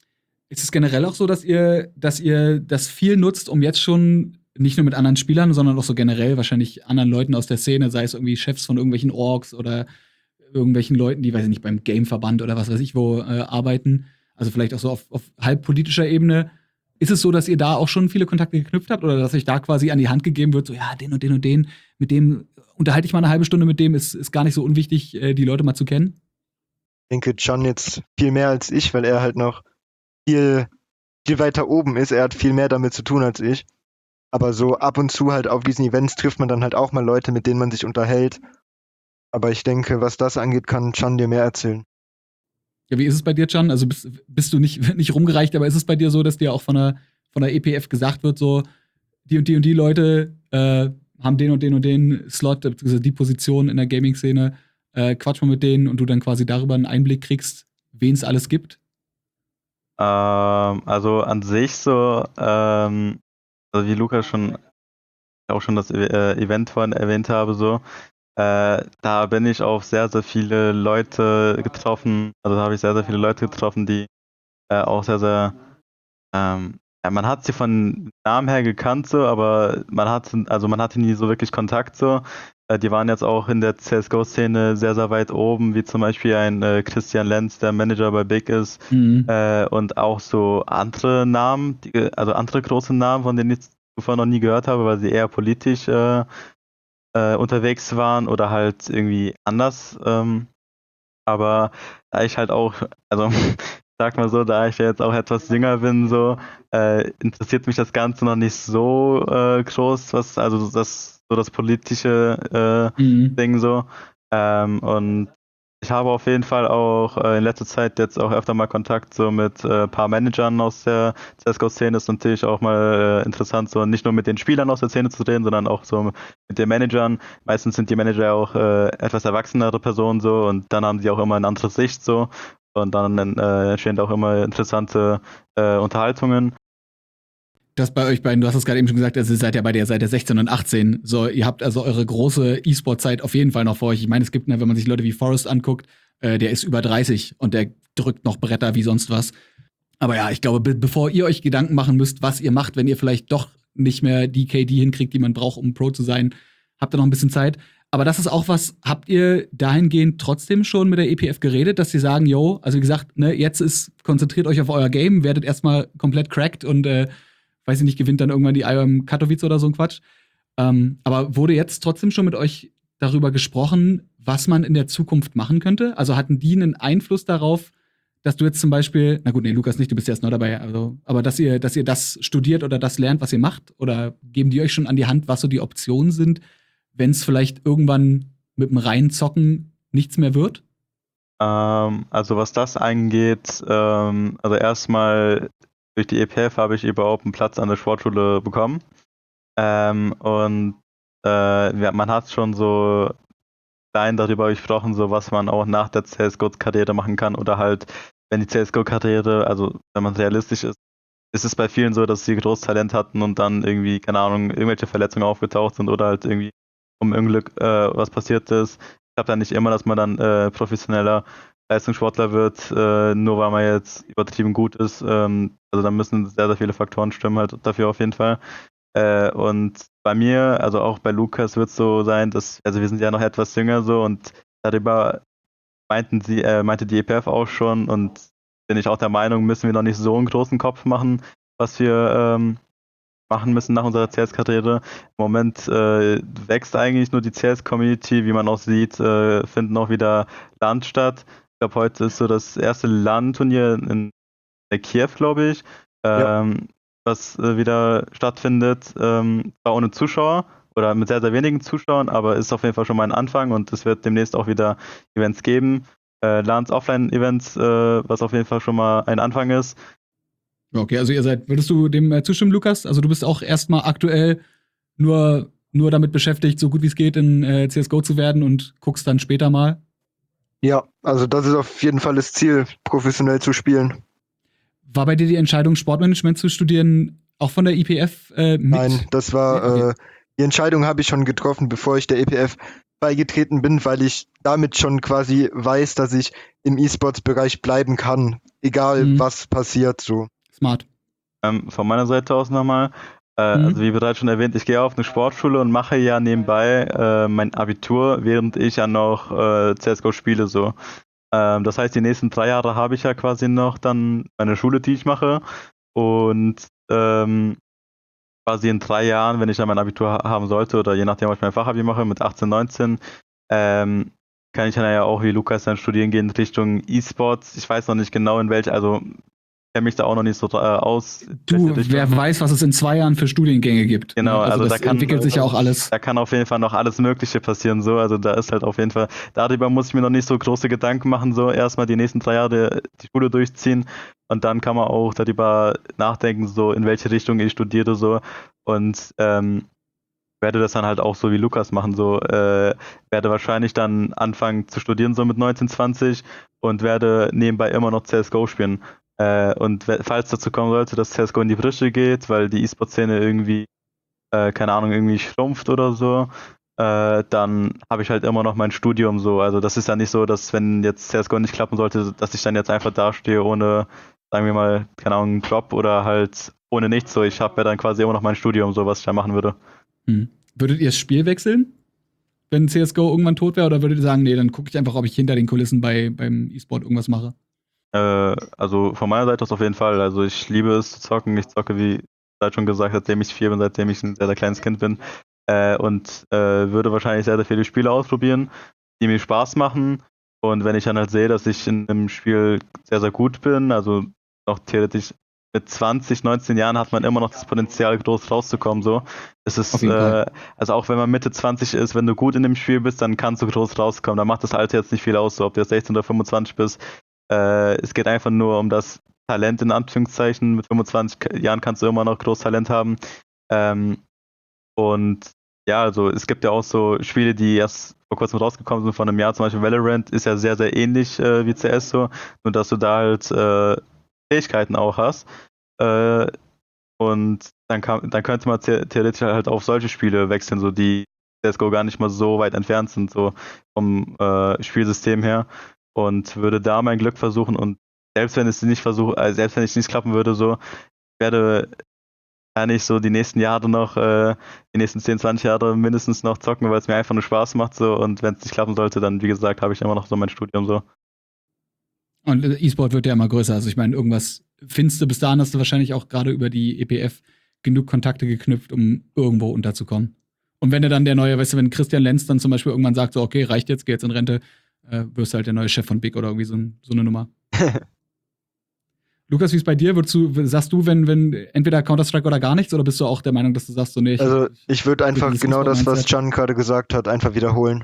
Ist es generell auch so, dass ihr, dass ihr das viel nutzt, um jetzt schon nicht nur mit anderen Spielern, sondern auch so generell wahrscheinlich anderen Leuten aus der Szene, sei es irgendwie Chefs von irgendwelchen Orgs oder irgendwelchen Leuten, die, weiß ich nicht, beim Gameverband oder was weiß ich wo äh, arbeiten, also vielleicht auch so auf, auf halb politischer Ebene. Ist es so, dass ihr da auch schon viele Kontakte geknüpft habt oder dass euch da quasi an die Hand gegeben wird, so ja, den und den und den, mit dem unterhalte ich mal eine halbe Stunde mit dem, ist, ist gar nicht so unwichtig, äh, die Leute mal zu kennen? Ich denke, Can jetzt viel mehr als ich, weil er halt noch viel, viel weiter oben ist. Er hat viel mehr damit zu tun als ich. Aber so ab und zu halt auf diesen Events trifft man dann halt auch mal Leute, mit denen man sich unterhält. Aber ich denke, was das angeht, kann Can dir mehr erzählen. Ja, wie ist es bei dir, Can? Also bist, bist du nicht, nicht rumgereicht, aber ist es bei dir so, dass dir auch von der, von der E P F gesagt wird, so, die und die und die Leute äh, haben den und den und den Slot, beziehungsweise die Position in der Gaming-Szene, äh, quatsch mal mit denen und du dann quasi darüber einen Einblick kriegst, wen es alles gibt? Ähm, also an sich so, ähm, also wie Lukas schon auch schon das äh, Event vorhin erwähnt habe, so, äh, da bin ich auf sehr, sehr viele Leute getroffen, also da habe ich sehr, sehr viele Leute getroffen, die äh, auch sehr, sehr, ähm, ja, man hat sie von Namen her gekannt, so, aber man hat, also man hatte nie so wirklich Kontakt, so. Äh, die waren jetzt auch in der C S G O-Szene sehr, sehr weit oben, wie zum Beispiel ein äh, Christian Lenz, der Manager bei Big ist, Mhm. äh, und auch so andere Namen, die, also andere große Namen, von denen ich zuvor noch nie gehört habe, weil sie eher politisch äh, äh, unterwegs waren oder halt irgendwie anders. Ähm, aber da ich halt auch, also sag mal so, da ich ja jetzt auch etwas jünger bin, so äh, interessiert mich das Ganze noch nicht so äh, groß, was also das so das politische äh, Mhm. Ding so. Ähm, und ich habe auf jeden Fall auch äh, in letzter Zeit jetzt auch öfter mal Kontakt so mit ein äh, paar Managern aus der C S G O-Szene. Ist natürlich auch mal äh, interessant, so nicht nur mit den Spielern aus der Szene zu reden, sondern auch so mit den Managern. Meistens sind die Manager auch äh, etwas erwachsenere Personen so und dann haben sie auch immer eine andere Sicht so und dann äh, entstehen auch immer interessante äh, Unterhaltungen. Das bei euch beiden, du hast es gerade eben schon gesagt, also ihr seid ja bei der seit der sechzehn und achtzehn. So, ihr habt also eure große E-Sport-Zeit auf jeden Fall noch vor euch. Ich meine, es gibt, ne, wenn man sich Leute wie Forrest anguckt, äh, der ist über dreißig und der drückt noch Bretter wie sonst was. Aber ja, ich glaube, be- bevor ihr euch Gedanken machen müsst, was ihr macht, wenn ihr vielleicht doch nicht mehr die K D hinkriegt, die man braucht, um Pro zu sein, habt ihr noch ein bisschen Zeit. Aber das ist auch was, habt ihr dahingehend trotzdem schon mit der E P F geredet, dass sie sagen, yo, also wie gesagt, ne, jetzt ist, konzentriert euch auf euer Game, werdet erstmal komplett cracked und äh, weiß ich nicht, gewinnt dann irgendwann die I O M Katowice oder so ein Quatsch. Ähm, aber wurde jetzt trotzdem schon mit euch darüber gesprochen, was man in der Zukunft machen könnte? Also hatten die einen Einfluss darauf, dass du jetzt zum Beispiel, na gut, nee, Lukas nicht, du bist ja erst neu dabei, also, aber dass ihr, dass ihr das studiert oder das lernt, was ihr macht? Oder geben die euch schon an die Hand, was so die Optionen sind, wenn es vielleicht irgendwann mit dem Reinzocken nichts mehr wird? Ähm, also was das angeht, ähm, also erstmal durch die E P F habe ich überhaupt einen Platz an der Sportschule bekommen. Ähm, und äh, ja, man hat schon so klein darüber gesprochen, so was man auch nach der C S G O-Karriere machen kann oder halt, wenn die C S G O-Karriere, also wenn man realistisch ist, ist es bei vielen so, dass sie großes Talent hatten und dann irgendwie, keine Ahnung, irgendwelche Verletzungen aufgetaucht sind oder halt irgendwie um Unglück äh, was passiert ist. Ich glaube dann nicht immer, dass man dann äh, professioneller Leistungssportler wird, äh, nur weil man jetzt übertrieben gut ist. Ähm, also da müssen sehr, sehr viele Faktoren stimmen halt dafür auf jeden Fall. Äh, und bei mir, also auch bei Lukas wird es so sein, dass, also wir sind ja noch etwas jünger so und darüber meinten sie, äh, meinte die E P F auch schon und bin ich auch der Meinung, müssen wir noch nicht so einen großen Kopf machen, was wir ähm, machen müssen nach unserer C S-Karriere. Im Moment äh, wächst eigentlich nur die C S-Community, wie man auch sieht, äh, finden auch wieder LAN statt. Ich glaube, heute ist so das erste LAN-Turnier in Kiew, glaube ich, ähm, ja. was äh, wieder stattfindet, ähm, zwar ohne Zuschauer oder mit sehr, sehr wenigen Zuschauern, aber ist auf jeden Fall schon mal ein Anfang und es wird demnächst auch wieder Events geben. Äh, LANs Offline-Events, äh, was auf jeden Fall schon mal ein Anfang ist. Okay, also ihr seid, würdest du dem äh, zustimmen, Lukas? Also du bist auch erstmal aktuell nur, nur damit beschäftigt, so gut wie es geht in äh, C S G O zu werden und guckst dann später mal? Ja, also das ist auf jeden Fall das Ziel, professionell zu spielen. War bei dir die Entscheidung, Sportmanagement zu studieren, auch von der I P F äh, mit? Nein, das war, okay. äh, die Entscheidung habe ich schon getroffen, bevor ich der E P F beigetreten bin, weil ich damit schon quasi weiß, dass ich im E-Sports-Bereich bleiben kann, egal mhm. was passiert, so. Smart. Ähm, von meiner Seite aus nochmal, äh, mhm. also wie bereits schon erwähnt, ich gehe auf eine Sportschule und mache ja nebenbei äh, mein Abitur, während ich ja noch äh, C S G O spiele, so. Ähm, das heißt, die nächsten drei Jahre habe ich ja quasi noch dann meine Schule, die ich mache und ähm, quasi in drei Jahren, wenn ich dann mein Abitur ha- haben sollte oder je nachdem, was ich mein Fachabi mache, mit achtzehn, neunzehn, ähm, kann ich dann ja auch wie Lukas dann studieren gehen Richtung E-Sports. Ich weiß noch nicht genau in welch, also kenne mich da auch noch nicht so äh, aus. Du, wer weiß, was es in zwei Jahren für Studiengänge gibt. Genau, ne? Also, also das da kann, entwickelt sich ja auch alles. Da kann auf jeden Fall noch alles Mögliche passieren, so. Also da ist halt auf jeden Fall, darüber muss ich mir noch nicht so große Gedanken machen, so erstmal die nächsten drei Jahre die Schule durchziehen und dann kann man auch darüber nachdenken, so in welche Richtung ich studiere, so. Und ähm, werde das dann halt auch so wie Lukas machen, so äh, werde wahrscheinlich dann anfangen zu studieren, so mit neunzehn, zwanzig und werde nebenbei immer noch C S G O spielen. Äh, und falls dazu kommen sollte, dass C S G O in die Brüche geht, weil die E-Sport-Szene irgendwie, äh, keine Ahnung, irgendwie schrumpft oder so, äh, dann habe ich halt immer noch mein Studium so. Also das ist ja nicht so, dass wenn jetzt C S G O nicht klappen sollte, dass ich dann jetzt einfach dastehe ohne, sagen wir mal, keine Ahnung, einen Job oder halt ohne nichts so. Ich habe ja dann quasi immer noch mein Studium, so was ich da machen würde. Hm. Würdet ihr das Spiel wechseln, wenn C S G O irgendwann tot wäre, oder würdet ihr sagen, nee, dann gucke ich einfach, ob ich hinter den Kulissen bei, beim E-Sport irgendwas mache? Äh, also von meiner Seite aus auf jeden Fall. Also ich liebe es zu zocken. Ich zocke, wie ich schon gesagt, seitdem ich vier bin, seitdem ich ein sehr, sehr kleines Kind bin. Äh, und äh, würde wahrscheinlich sehr, sehr viele Spiele ausprobieren, die mir Spaß machen. Und wenn ich dann halt sehe, dass ich in einem Spiel sehr, sehr gut bin, also noch theoretisch mit zwanzig, neunzehn Jahren hat man immer noch das Potenzial, groß rauszukommen. So. Es ist, äh, also auch wenn man Mitte zwanzig ist, wenn du gut in dem Spiel bist, dann kannst du groß rauskommen. Da macht das Alter jetzt nicht viel aus, so ob du jetzt sechzehn oder fünfundzwanzig bist. Äh, es geht einfach nur um das Talent in Anführungszeichen. Mit fünfundzwanzig Jahren kannst du immer noch großes Talent haben. Ähm, und ja, also es gibt ja auch so Spiele, die erst vor kurzem rausgekommen sind, von einem Jahr, zum Beispiel Valorant, ist ja sehr, sehr ähnlich äh, wie C S so, nur dass du da halt äh, Fähigkeiten auch hast. Äh, Und dann, kann, dann könnte man the- theoretisch halt auf solche Spiele wechseln, so die C S G O gar nicht mal so weit entfernt sind, so vom äh, Spielsystem her. Und würde da mein Glück versuchen. Und selbst wenn es nicht versuche, äh, selbst wenn es nicht klappen würde, so werde kann ich so die nächsten Jahre noch, äh, die nächsten zehn, zwanzig Jahre mindestens noch zocken, weil es mir einfach nur Spaß macht so. Und wenn es nicht klappen sollte, dann wie gesagt, habe ich immer noch so mein Studium so. Und äh, E-Sport wird ja immer größer. Also ich meine, irgendwas findest du, bis dahin hast du wahrscheinlich auch gerade über die E P F genug Kontakte geknüpft, um irgendwo unterzukommen. Und wenn du dann der neue, weißt du, wenn Christian Lenz dann zum Beispiel irgendwann sagt, so, okay, reicht jetzt, geh jetzt in Rente, äh, wirst du halt der neue Chef von Big oder irgendwie so, so eine Nummer. Lukas, wie ist bei dir? Würdest du, sagst du, wenn, wenn entweder Counter-Strike oder gar nichts, oder bist du auch der Meinung, dass du sagst, so, nee, ich, Also ich würde einfach dieses genau das, was E-Sport-Mindset. Can gerade gesagt hat, einfach wiederholen.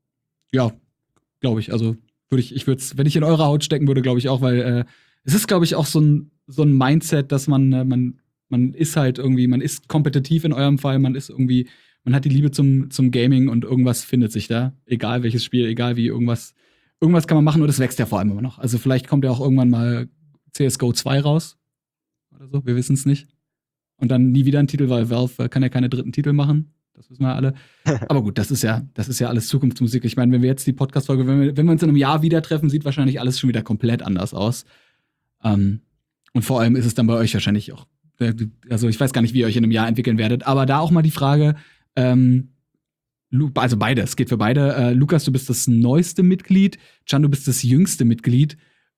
Ja, glaube ich. Also würde ich, ich würde es, wenn ich in eurer Haut stecken würde, glaube ich auch, weil äh, es ist, glaube ich, auch so ein, so ein Mindset, dass man, äh, man, man ist halt irgendwie, man ist kompetitiv in eurem Fall, man ist irgendwie, man hat die Liebe zum, zum Gaming und irgendwas findet sich da. Egal welches Spiel, egal wie, irgendwas, irgendwas kann man machen und es wächst ja vor allem immer noch. Also vielleicht kommt ja auch irgendwann mal C S G O zwei raus. Oder so, wir wissen es nicht. Und dann nie wieder ein Titel, weil Valve äh, kann ja keine dritten Titel machen. Das wissen wir alle. Aber gut, das ist ja, das ist ja alles Zukunftsmusik. Ich meine, wenn wir jetzt die Podcast-Folge, wenn wir, wenn wir uns in einem Jahr wieder treffen, sieht wahrscheinlich alles schon wieder komplett anders aus. Ähm, und vor allem ist es dann bei euch wahrscheinlich auch, äh, also ich weiß gar nicht, wie ihr euch in einem Jahr entwickeln werdet, aber da auch mal die Frage, ähm, Lu- also beide, es geht für beide. Äh, Lukas, du bist das neueste Mitglied, Can, du bist das jüngste Mitglied.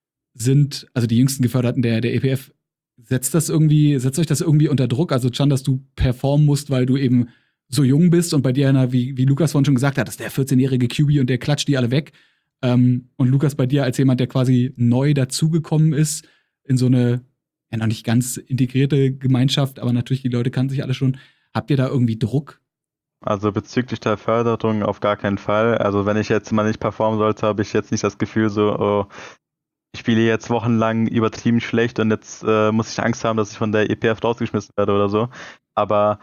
Sind, also die jüngsten Geförderten der, der E P F, setzt das irgendwie, setzt euch das irgendwie unter Druck? Also Can, dass du performen musst, weil du eben so jung bist und bei dir einer, wie, wie Lukas vorhin schon gesagt hat, das ist der vierzehnjährige Q B und der klatscht die alle weg. Ähm, und Lukas, bei dir als jemand, der quasi neu dazugekommen ist, in so eine, ja noch nicht ganz integrierte Gemeinschaft, aber natürlich die Leute kannten sich alle schon. Habt ihr da irgendwie Druck? Also bezüglich der Förderung auf gar keinen Fall. Also wenn ich jetzt mal nicht performen sollte, habe ich jetzt nicht das Gefühl so, oh, ich spiele jetzt wochenlang übertrieben schlecht und jetzt äh, muss ich Angst haben, dass ich von der E P F rausgeschmissen werde oder so. Aber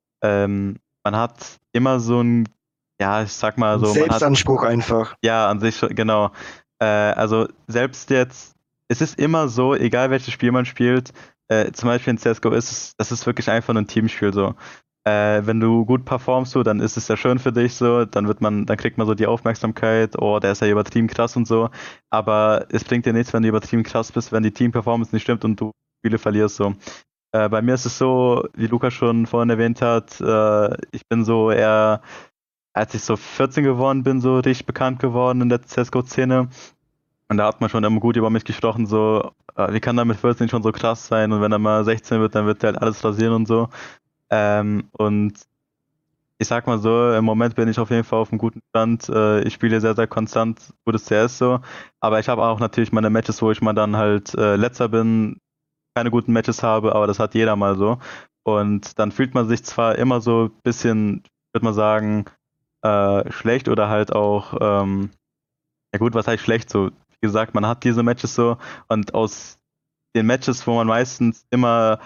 ähm, man hat immer so ein, ja, ich sag mal so, man hat, Selbstanspruch einfach. ja, an sich, schon- genau. Äh, also selbst jetzt, es ist immer so, egal welches Spiel man spielt, äh, zum Beispiel in C S G O ist es, das ist wirklich einfach nur ein Teamspiel so. Äh, wenn du gut performst, so, dann ist es ja schön für dich so, dann wird man, dann kriegt man so die Aufmerksamkeit, oh, der ist ja übertrieben krass und so. Aber es bringt dir nichts, wenn du übertrieben krass bist, wenn die Team-Performance nicht stimmt und du Spiele verlierst so. Äh, bei mir ist es so, wie Lukas schon vorhin erwähnt hat, äh, ich bin so eher, als ich so vierzehn geworden bin, so richtig bekannt geworden in der C S G O-Szene. Und da hat man schon immer gut über mich gesprochen, so, äh, wie kann er mit vierzehn schon so krass sein? Und wenn er mal sechzehn wird, dann wird er halt alles rasieren und so. Ähm, und ich sag mal so, im Moment bin ich auf jeden Fall auf einem guten Stand. Äh, ich spiele sehr, sehr konstant gutes C S so. Aber ich habe auch natürlich meine Matches, wo ich mal dann halt äh, letzter bin, keine guten Matches habe, aber das hat jeder mal so. Und dann fühlt man sich zwar immer so ein bisschen, würde man sagen, äh, schlecht oder halt auch, ähm, ja gut, was heißt schlecht so? Wie gesagt, man hat diese Matches so und aus den Matches, wo man meistens immer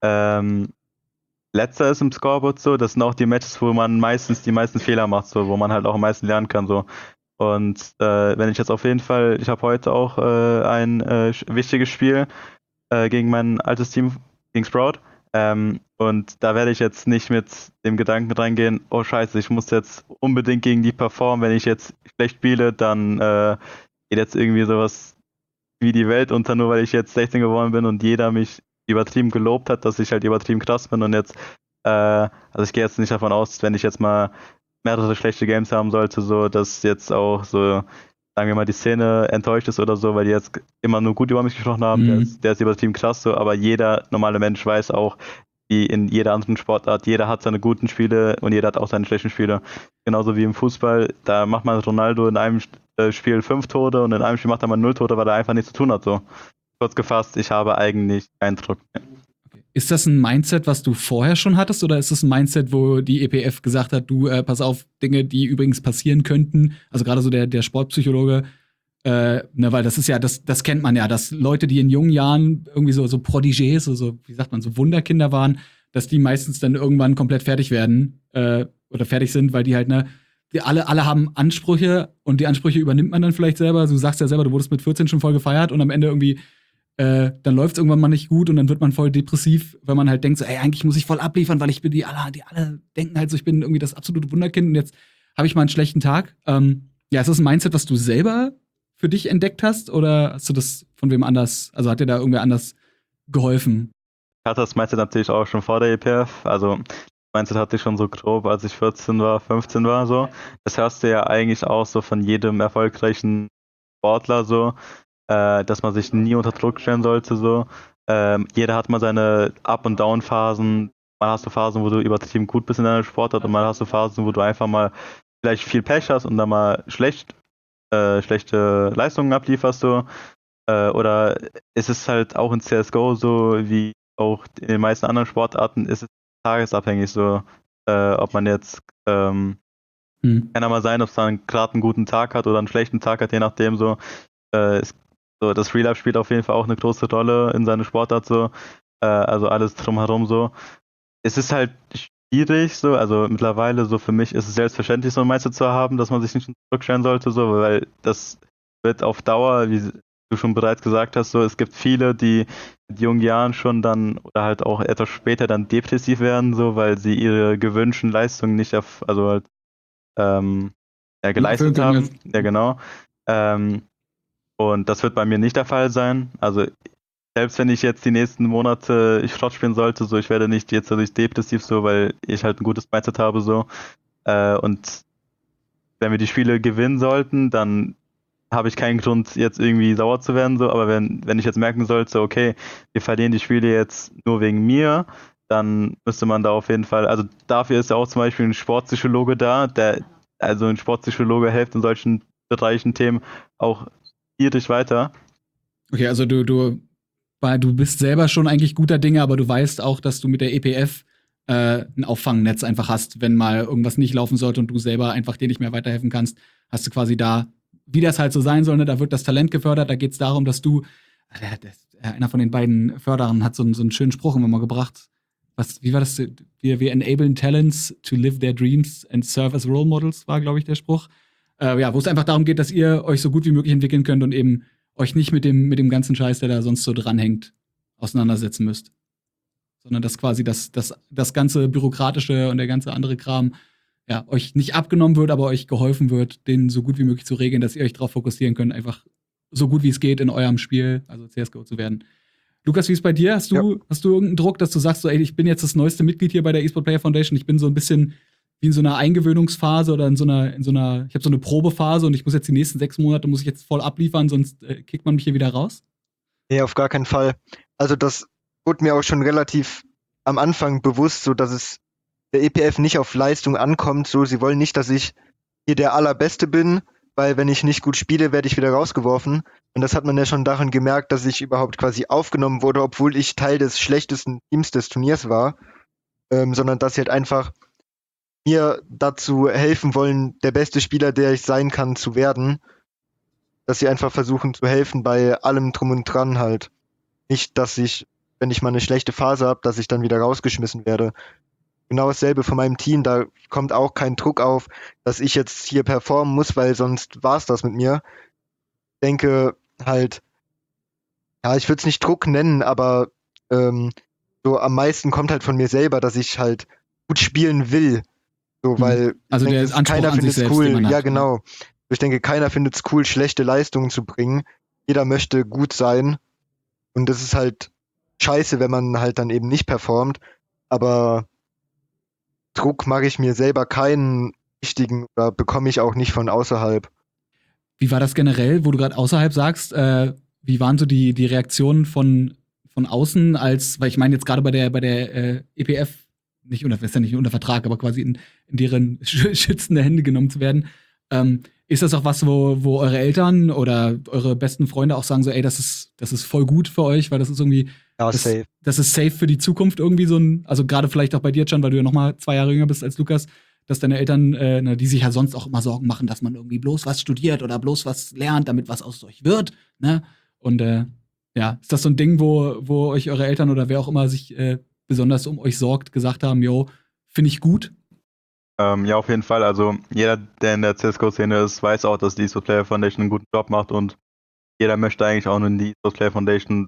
ähm, letzter ist im Scoreboard so, das sind auch die Matches, wo man meistens die meisten Fehler macht, so, wo man halt auch am meisten lernen kann. So. Und äh, wenn ich jetzt auf jeden Fall, ich habe heute auch äh, ein äh, wichtiges Spiel äh, gegen mein altes Team, gegen Sprout. Ähm, und da werde ich jetzt nicht mit dem Gedanken reingehen, oh scheiße, ich muss jetzt unbedingt gegen die performen, wenn ich jetzt schlecht spiele, dann äh, geht jetzt irgendwie sowas wie die Welt unter, nur weil ich jetzt sechzehn geworden bin und jeder mich übertrieben gelobt hat, dass ich halt übertrieben krass bin und jetzt, äh, also ich gehe jetzt nicht davon aus, wenn ich jetzt mal mehrere schlechte Games haben sollte, so, dass jetzt auch so, sagen wir mal, die Szene enttäuscht ist oder so, weil die jetzt immer nur gut über mich gesprochen haben, Mhm. der, ist, der ist übertrieben krass so, aber jeder normale Mensch weiß auch, wie in jeder anderen Sportart, jeder hat seine guten Spiele und jeder hat auch seine schlechten Spiele. Genauso wie im Fußball, da macht man Ronaldo in einem äh, Spiel fünf Tore und in einem Spiel macht er mal null Tore, weil er einfach nichts zu tun hat, so. Kurz gefasst, ich habe eigentlich keinen Druck mehr. Ist das ein Mindset, was du vorher schon hattest, oder ist das ein Mindset, wo die E P F gesagt hat, du, äh, pass auf, Dinge, die übrigens passieren könnten, also gerade so der, der Sportpsychologe, äh, ne, weil das ist ja, das, das kennt man ja, dass Leute, die in jungen Jahren irgendwie so, so Protégés, so, so, wie sagt man, so Wunderkinder waren, dass die meistens dann irgendwann komplett fertig werden, äh, oder fertig sind, weil die halt, ne, die alle, alle haben Ansprüche und die Ansprüche übernimmt man dann vielleicht selber. Du sagst ja selber, du wurdest mit vierzehn schon voll gefeiert und am Ende irgendwie äh, dann läuft es irgendwann mal nicht gut und dann wird man voll depressiv, weil man halt denkt so, ey, eigentlich muss ich voll abliefern, weil ich bin die alle, die alle denken halt so, ich bin irgendwie das absolute Wunderkind und jetzt habe ich mal einen schlechten Tag. Ähm, ja, ist das ein Mindset, was du selber für dich entdeckt hast oder hast du das von wem anders, also hat dir da irgendwer anders geholfen? Ich hatte das Mindset natürlich auch schon vor der E P F, also Mindset hatte ich schon so grob, als ich vierzehn war, fünfzehn war, so. Das hörst du ja eigentlich auch so von jedem erfolgreichen Sportler so, äh, dass man sich nie unter Druck stellen sollte, so. Ähm, jeder hat mal seine Up- und Down-Phasen. Mal hast du Phasen, wo du übertrieben gut bist in deiner Sportart und mal hast du Phasen, wo du einfach mal vielleicht viel Pech hast und dann mal schlecht, äh, schlechte Leistungen ablieferst, so. Äh, oder ist es halt auch in C S G O so, wie auch in den meisten anderen Sportarten, ist es tagesabhängig, so, äh, ob man jetzt, ähm, Hm. kann ja mal sein, ob es dann gerade einen guten Tag hat oder einen schlechten Tag hat, je nachdem, so. Äh, ist, so das Real Life spielt auf jeden Fall auch eine große Rolle in seiner Sportart, so. Äh, also alles drumherum, so. Es ist halt schwierig, so, also mittlerweile, so für mich ist es selbstverständlich, so ein Meister zu haben, dass man sich nicht zurückstellen sollte, so, weil das wird auf Dauer, wie du schon bereits gesagt hast, so, es gibt viele, die mit jungen Jahren schon dann oder halt auch etwas später dann depressiv werden, so, weil sie ihre gewünschten Leistungen nicht auf, also halt ähm, ja, geleistet können, haben. Ja, genau. Ähm, und das wird bei mir nicht der Fall sein. Also selbst wenn ich jetzt die nächsten Monate ich Schrott spielen sollte, so, ich werde nicht jetzt dadurch depressiv, so, weil ich halt ein gutes Mindset habe, so. Äh, und wenn wir die Spiele gewinnen sollten, dann habe ich keinen Grund, jetzt irgendwie sauer zu werden, so, aber wenn, wenn ich jetzt merken sollte, okay, wir verlieren die Spiele jetzt nur wegen mir, dann müsste man da auf jeden Fall, also dafür ist ja auch zum Beispiel ein Sportpsychologe da, der, also ein Sportpsychologe hilft in solchen Bereichen, Themen auch tierisch weiter. Okay, also du, du, weil du bist selber schon eigentlich guter Dinge, aber du weißt auch, dass du mit der E P F äh, ein Auffangnetz einfach hast, wenn mal irgendwas nicht laufen sollte und du selber einfach dir nicht mehr weiterhelfen kannst, hast du quasi da, wie das halt so sein soll, ne? Da wird das Talent gefördert, da geht es darum, dass du, äh, das, äh, einer von den beiden Förderern hat so, so einen schönen Spruch immer mal gebracht. Was, wie war das? Wir, wir enablen talents to live their dreams and serve as role models, war, glaube ich, der Spruch. Äh, ja, wo es einfach darum geht, dass ihr euch so gut wie möglich entwickeln könnt und eben euch nicht mit dem, mit dem ganzen Scheiß, der da sonst so dranhängt, auseinandersetzen müsst. Sondern dass quasi das, das, das ganze Bürokratische und der ganze andere Kram ja, euch nicht abgenommen wird, aber euch geholfen wird, den so gut wie möglich zu regeln, dass ihr euch darauf fokussieren könnt, einfach so gut wie es geht in eurem Spiel, also C S G O zu werden. Lukas, wie ist bei dir? Hast du, ja. hast du irgendeinen Druck, dass du sagst, so, ey, ich bin jetzt das neueste Mitglied hier bei der eSport Player Foundation, ich bin so ein bisschen wie in so einer Eingewöhnungsphase oder in so einer, in so einer, ich habe so eine Probephase und ich muss jetzt die nächsten sechs Monate, muss ich jetzt voll abliefern, sonst äh, kickt man mich hier wieder raus? Nee, auf gar keinen Fall. Also das wurde mir auch schon relativ am Anfang bewusst, so dass es der E P F nicht auf Leistung ankommt. So, sie wollen nicht, dass ich hier der Allerbeste bin, weil wenn ich nicht gut spiele, werde ich wieder rausgeworfen. Und das hat man ja schon daran gemerkt, dass ich überhaupt quasi aufgenommen wurde, obwohl ich Teil des schlechtesten Teams des Turniers war. Ähm, sondern dass sie halt einfach mir dazu helfen wollen, der beste Spieler, der ich sein kann, zu werden. Dass sie einfach versuchen zu helfen bei allem drum und dran halt. Nicht, dass ich, wenn ich mal eine schlechte Phase habe, dass ich dann wieder rausgeschmissen werde. Genau dasselbe von meinem Team, da kommt auch kein Druck auf, dass ich jetzt hier performen muss, weil sonst war's das mit mir. Ich denke halt, ja, ich würde es nicht Druck nennen, aber ähm, so am meisten kommt halt von mir selber, dass ich halt gut spielen will. So, weil also ich der denke, Anspruch keiner an sich findet es selbst, cool. den man hat, Ja, genau. Ja. Ich denke, keiner findet es cool, schlechte Leistungen zu bringen. Jeder möchte gut sein. Und das ist halt scheiße, wenn man halt dann eben nicht performt. Aber Druck mache ich mir selber keinen richtigen oder bekomme ich auch nicht von außerhalb. Wie war das generell, wo du gerade außerhalb sagst? Äh, wie waren so die, die Reaktionen von, von außen, als, weil ich meine jetzt gerade bei der, bei der äh, E P F, nicht unter, ist ja nicht unter Vertrag, aber quasi in, in deren schützende Hände genommen zu werden. Ähm, ist das auch was, wo, wo eure Eltern oder eure besten Freunde auch sagen, so, ey, das ist, das ist voll gut für euch, weil das ist irgendwie, Ja, das, safe. das ist safe für die Zukunft irgendwie so ein, also gerade vielleicht auch bei dir, Can, weil du ja noch mal zwei Jahre jünger bist als Lukas, dass deine Eltern, äh, ne, die sich ja sonst auch immer Sorgen machen, dass man irgendwie bloß was studiert oder bloß was lernt, damit was aus euch wird, ne? Und äh, ja, ist das so ein Ding, wo, wo euch eure Eltern oder wer auch immer sich äh, besonders um euch sorgt, gesagt haben, yo, finde ich gut? Ähm, ja, auf jeden Fall. Also jeder, der in der C S G O-Szene ist, weiß auch, dass die eSport Player Foundation einen guten Job macht und jeder möchte eigentlich auch nur in die eSport Player Foundation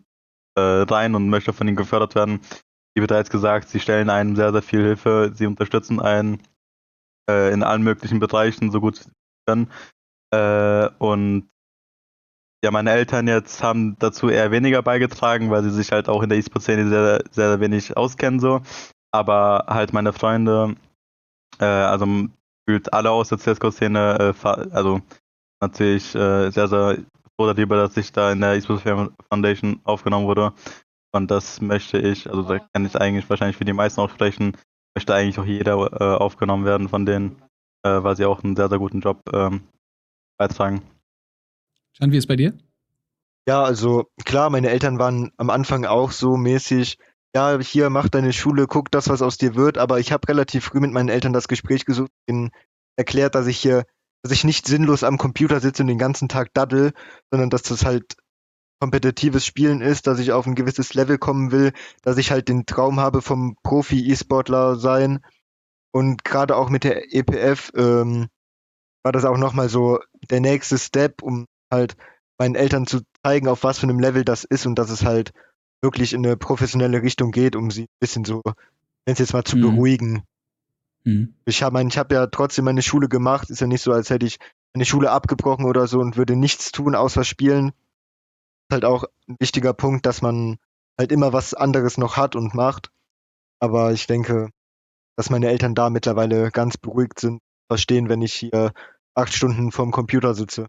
äh, rein und möchte von ihnen gefördert werden. Wie bereits gesagt, sie stellen einem sehr, sehr viel Hilfe, sie unterstützen einen äh, in allen möglichen Bereichen, so gut sie können. Äh, und ja, meine Eltern jetzt haben dazu eher weniger beigetragen, weil sie sich halt auch in der E-Sport-Szene sehr, sehr wenig auskennen so. Aber halt meine Freunde, äh, also gefühlt alle aus der C S G O-Szene, äh, also natürlich äh, sehr, sehr froh darüber, dass ich da in der E-Sport Foundation aufgenommen wurde. Und das möchte ich, also da kann ich eigentlich wahrscheinlich für die meisten auch sprechen, möchte eigentlich auch jeder äh, aufgenommen werden von denen, äh, weil sie auch einen sehr, sehr guten Job ähm, beitragen. Can, wie ist bei dir? Ja, also klar, meine Eltern waren am Anfang auch so mäßig, ja, hier, mach deine Schule, guck das, was aus dir wird, aber ich habe relativ früh mit meinen Eltern das Gespräch gesucht, ihnen erklärt, dass ich hier, dass ich nicht sinnlos am Computer sitze und den ganzen Tag daddel, sondern dass das halt kompetitives Spielen ist, dass ich auf ein gewisses Level kommen will, dass ich halt den Traum habe vom Profi-E-Sportler sein. Und gerade auch mit der E P F ähm, war das auch nochmal so der nächste Step, um halt meinen Eltern zu zeigen, auf was für einem Level das ist und dass es halt wirklich in eine professionelle Richtung geht, um sie ein bisschen so, wenn es jetzt mal zu Mhm. beruhigen. Mhm. Ich habe mein, ich hab ja trotzdem meine Schule gemacht, ist ja nicht so, als hätte ich meine Schule abgebrochen oder so und würde nichts tun, außer spielen. Ist halt auch ein wichtiger Punkt, dass man halt immer was anderes noch hat und macht. Aber ich denke, dass meine Eltern da mittlerweile ganz beruhigt sind, verstehen, wenn ich hier acht Stunden vorm Computer sitze.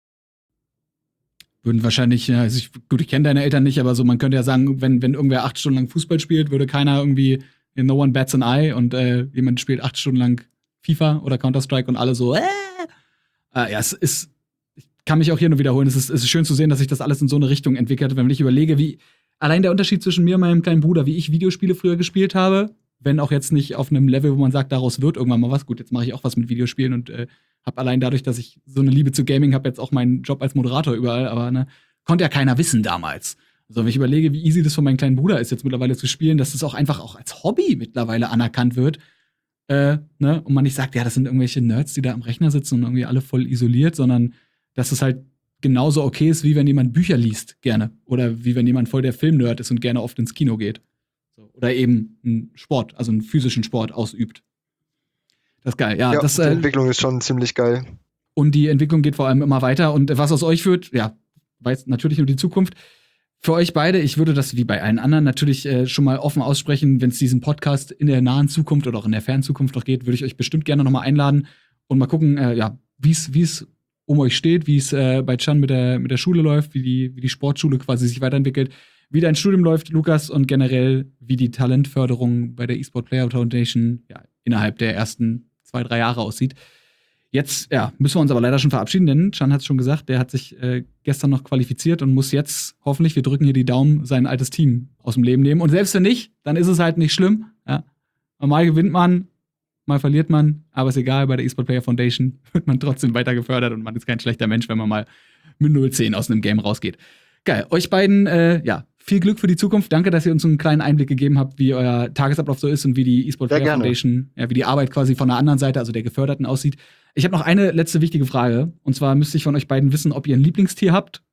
Würden wahrscheinlich, ja, also ich, gut, ich kenne deine Eltern nicht, aber so, man könnte ja sagen, wenn, wenn irgendwer acht Stunden lang Fußball spielt, würde keiner irgendwie in No One Bats an Eye und äh, jemand spielt acht Stunden lang FIFA oder Counter-Strike und alle so, äh. äh ja, es ist, ich kann mich auch hier nur wiederholen, es ist, es ist schön zu sehen, dass sich das alles in so eine Richtung entwickelt, wenn ich überlege, wie, allein der Unterschied zwischen mir und meinem kleinen Bruder, wie ich Videospiele früher gespielt habe, wenn auch jetzt nicht auf einem Level, wo man sagt, daraus wird irgendwann mal was. Gut, jetzt mache ich auch was mit Videospielen und äh, habe allein dadurch, dass ich so eine Liebe zu Gaming habe, jetzt auch meinen Job als Moderator überall, aber ne, konnte ja keiner wissen damals. Also wenn ich überlege, wie easy das für meinen kleinen Bruder ist, jetzt mittlerweile zu spielen, dass das auch einfach auch als Hobby mittlerweile anerkannt wird, äh, ne, und man nicht sagt, ja, das sind irgendwelche Nerds, die da am Rechner sitzen und irgendwie alle voll isoliert, sondern dass es halt genauso okay ist, wie wenn jemand Bücher liest, gerne. Oder wie wenn jemand voll der Film-Nerd ist und gerne oft ins Kino geht. So. Oder eben einen Sport, also einen physischen Sport ausübt. Das ist geil, ja. Ja, das, die äh, Entwicklung ist schon ziemlich geil. Und die Entwicklung geht vor allem immer weiter. Und was aus euch wird, ja, weiß natürlich nur die Zukunft. Für euch beide, ich würde das wie bei allen anderen natürlich äh, schon mal offen aussprechen, wenn es diesen Podcast in der nahen Zukunft oder auch in der fernen Zukunft noch geht, würde ich euch bestimmt gerne noch mal einladen und mal gucken, äh, ja, wie es um euch steht, wie es äh, bei Can mit der, mit der Schule läuft, wie die, wie die Sportschule quasi sich weiterentwickelt, wie dein Studium läuft, Lukas, und generell, wie die Talentförderung bei der eSport Player Foundation ja, innerhalb der ersten zwei, drei Jahre aussieht. Jetzt, ja, müssen wir uns aber leider schon verabschieden, denn Can hat es schon gesagt, der hat sich äh, gestern noch qualifiziert und muss jetzt hoffentlich, wir drücken hier die Daumen, sein altes Team aus dem Leben nehmen. Und selbst wenn nicht, dann ist es halt nicht schlimm. Ja. Mal gewinnt man, mal verliert man, aber ist egal, bei der eSport Player Foundation wird man trotzdem weiter gefördert und man ist kein schlechter Mensch, wenn man mal mit null zehn aus einem Game rausgeht. Geil, euch beiden, äh, ja, viel Glück für die Zukunft. Danke, dass ihr uns einen kleinen Einblick gegeben habt, wie euer Tagesablauf so ist und wie die eSport Player Foundation, ja, wie die Arbeit quasi von der anderen Seite, also der Geförderten, aussieht. Ich habe noch eine letzte wichtige Frage. Und zwar müsste ich von euch beiden wissen, ob ihr ein Lieblingstier habt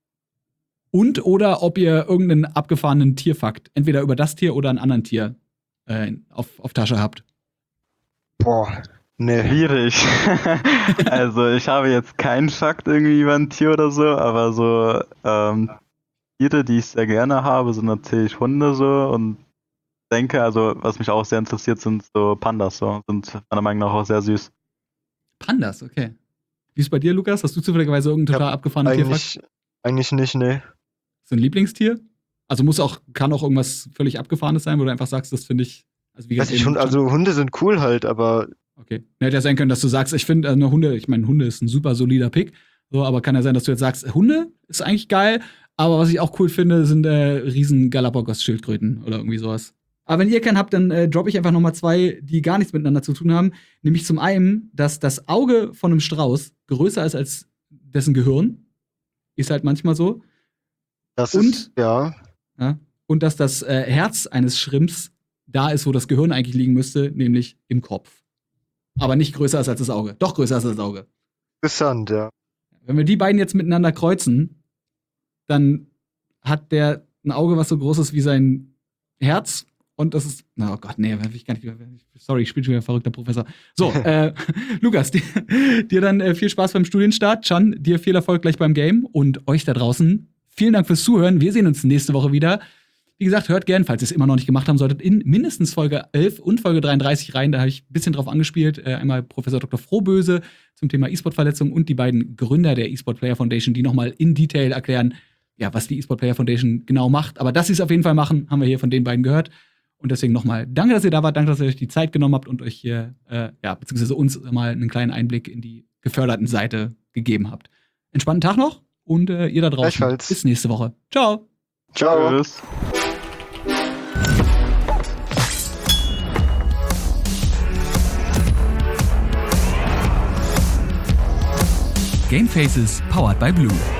und oder ob ihr irgendeinen abgefahrenen Tierfakt, entweder über das Tier oder ein anderen Tier, äh, auf, auf Tasche habt. Boah, nee. Schwierig. Also ich habe jetzt keinen Fakt irgendwie über ein Tier oder so, aber so ähm, Tiere, die ich sehr gerne habe, sind natürlich Hunde so und denke, also was mich auch sehr interessiert, sind so Pandas so, sind meiner Meinung nach auch sehr süß. Pandas, okay. Wie ist es bei dir, Lukas? Hast du zufälligerweise irgendein total Ja, abgefahrenes eigentlich, Tierfakt? eigentlich nicht, nee. Ist ein Lieblingstier? Also muss auch, kann auch irgendwas völlig Abgefahrenes sein, wo du einfach sagst, das finde ich. Also, wie Weiß ich, eben, Hund, also Hunde sind cool halt, aber okay. Hätte ja sein können, dass du sagst, ich finde, eine Hunde, ich meine, Hunde ist ein super solider Pick. So, aber kann ja sein, dass du jetzt sagst, Hunde ist eigentlich geil, aber was ich auch cool finde, sind äh, riesen Galapagos-Schildkröten oder irgendwie sowas. Aber wenn ihr keinen habt, dann äh, droppe ich einfach noch mal zwei, die gar nichts miteinander zu tun haben. Nämlich zum einen, dass das Auge von einem Strauß größer ist als dessen Gehirn. Ist halt manchmal so. das Und? ist, ja. Ja? Und dass das äh, Herz eines Schrimps da ist, wo das Gehirn eigentlich liegen müsste, nämlich im Kopf. Aber nicht größer ist als das Auge. Doch größer ist als das Auge. Interessant, ja. Wenn wir die beiden jetzt miteinander kreuzen, dann hat der ein Auge, was so groß ist wie sein Herz. Und das ist, oh Gott, nee, ich kann nicht, sorry, ich spiele schon wieder verrückter Professor. So, äh, Lukas, dir, dir dann äh, viel Spaß beim Studienstart. Can, dir viel Erfolg gleich beim Game. Und euch da draußen, vielen Dank fürs Zuhören. Wir sehen uns nächste Woche wieder. Wie gesagt, hört gern, falls ihr es immer noch nicht gemacht haben solltet, in mindestens Folge elf und Folge dreiunddreißig rein. Da habe ich ein bisschen drauf angespielt. Äh, einmal Professor Doktor Frohböse zum Thema E-Sport-Verletzung und die beiden Gründer der E-Sport Player Foundation, die nochmal in Detail erklären, ja, was die E-Sport Player Foundation genau macht. Aber dass sie es auf jeden Fall machen, haben wir hier von den beiden gehört. Und deswegen nochmal danke, dass ihr da wart, danke, dass ihr euch die Zeit genommen habt und euch hier, äh, ja, beziehungsweise uns mal einen kleinen Einblick in die geförderten Seite gegeben habt. Entspannten Tag noch und äh, ihr da draußen. Bis nächste Woche. Ciao. Ciao. Tschüss. Game Faces, powered by Blue.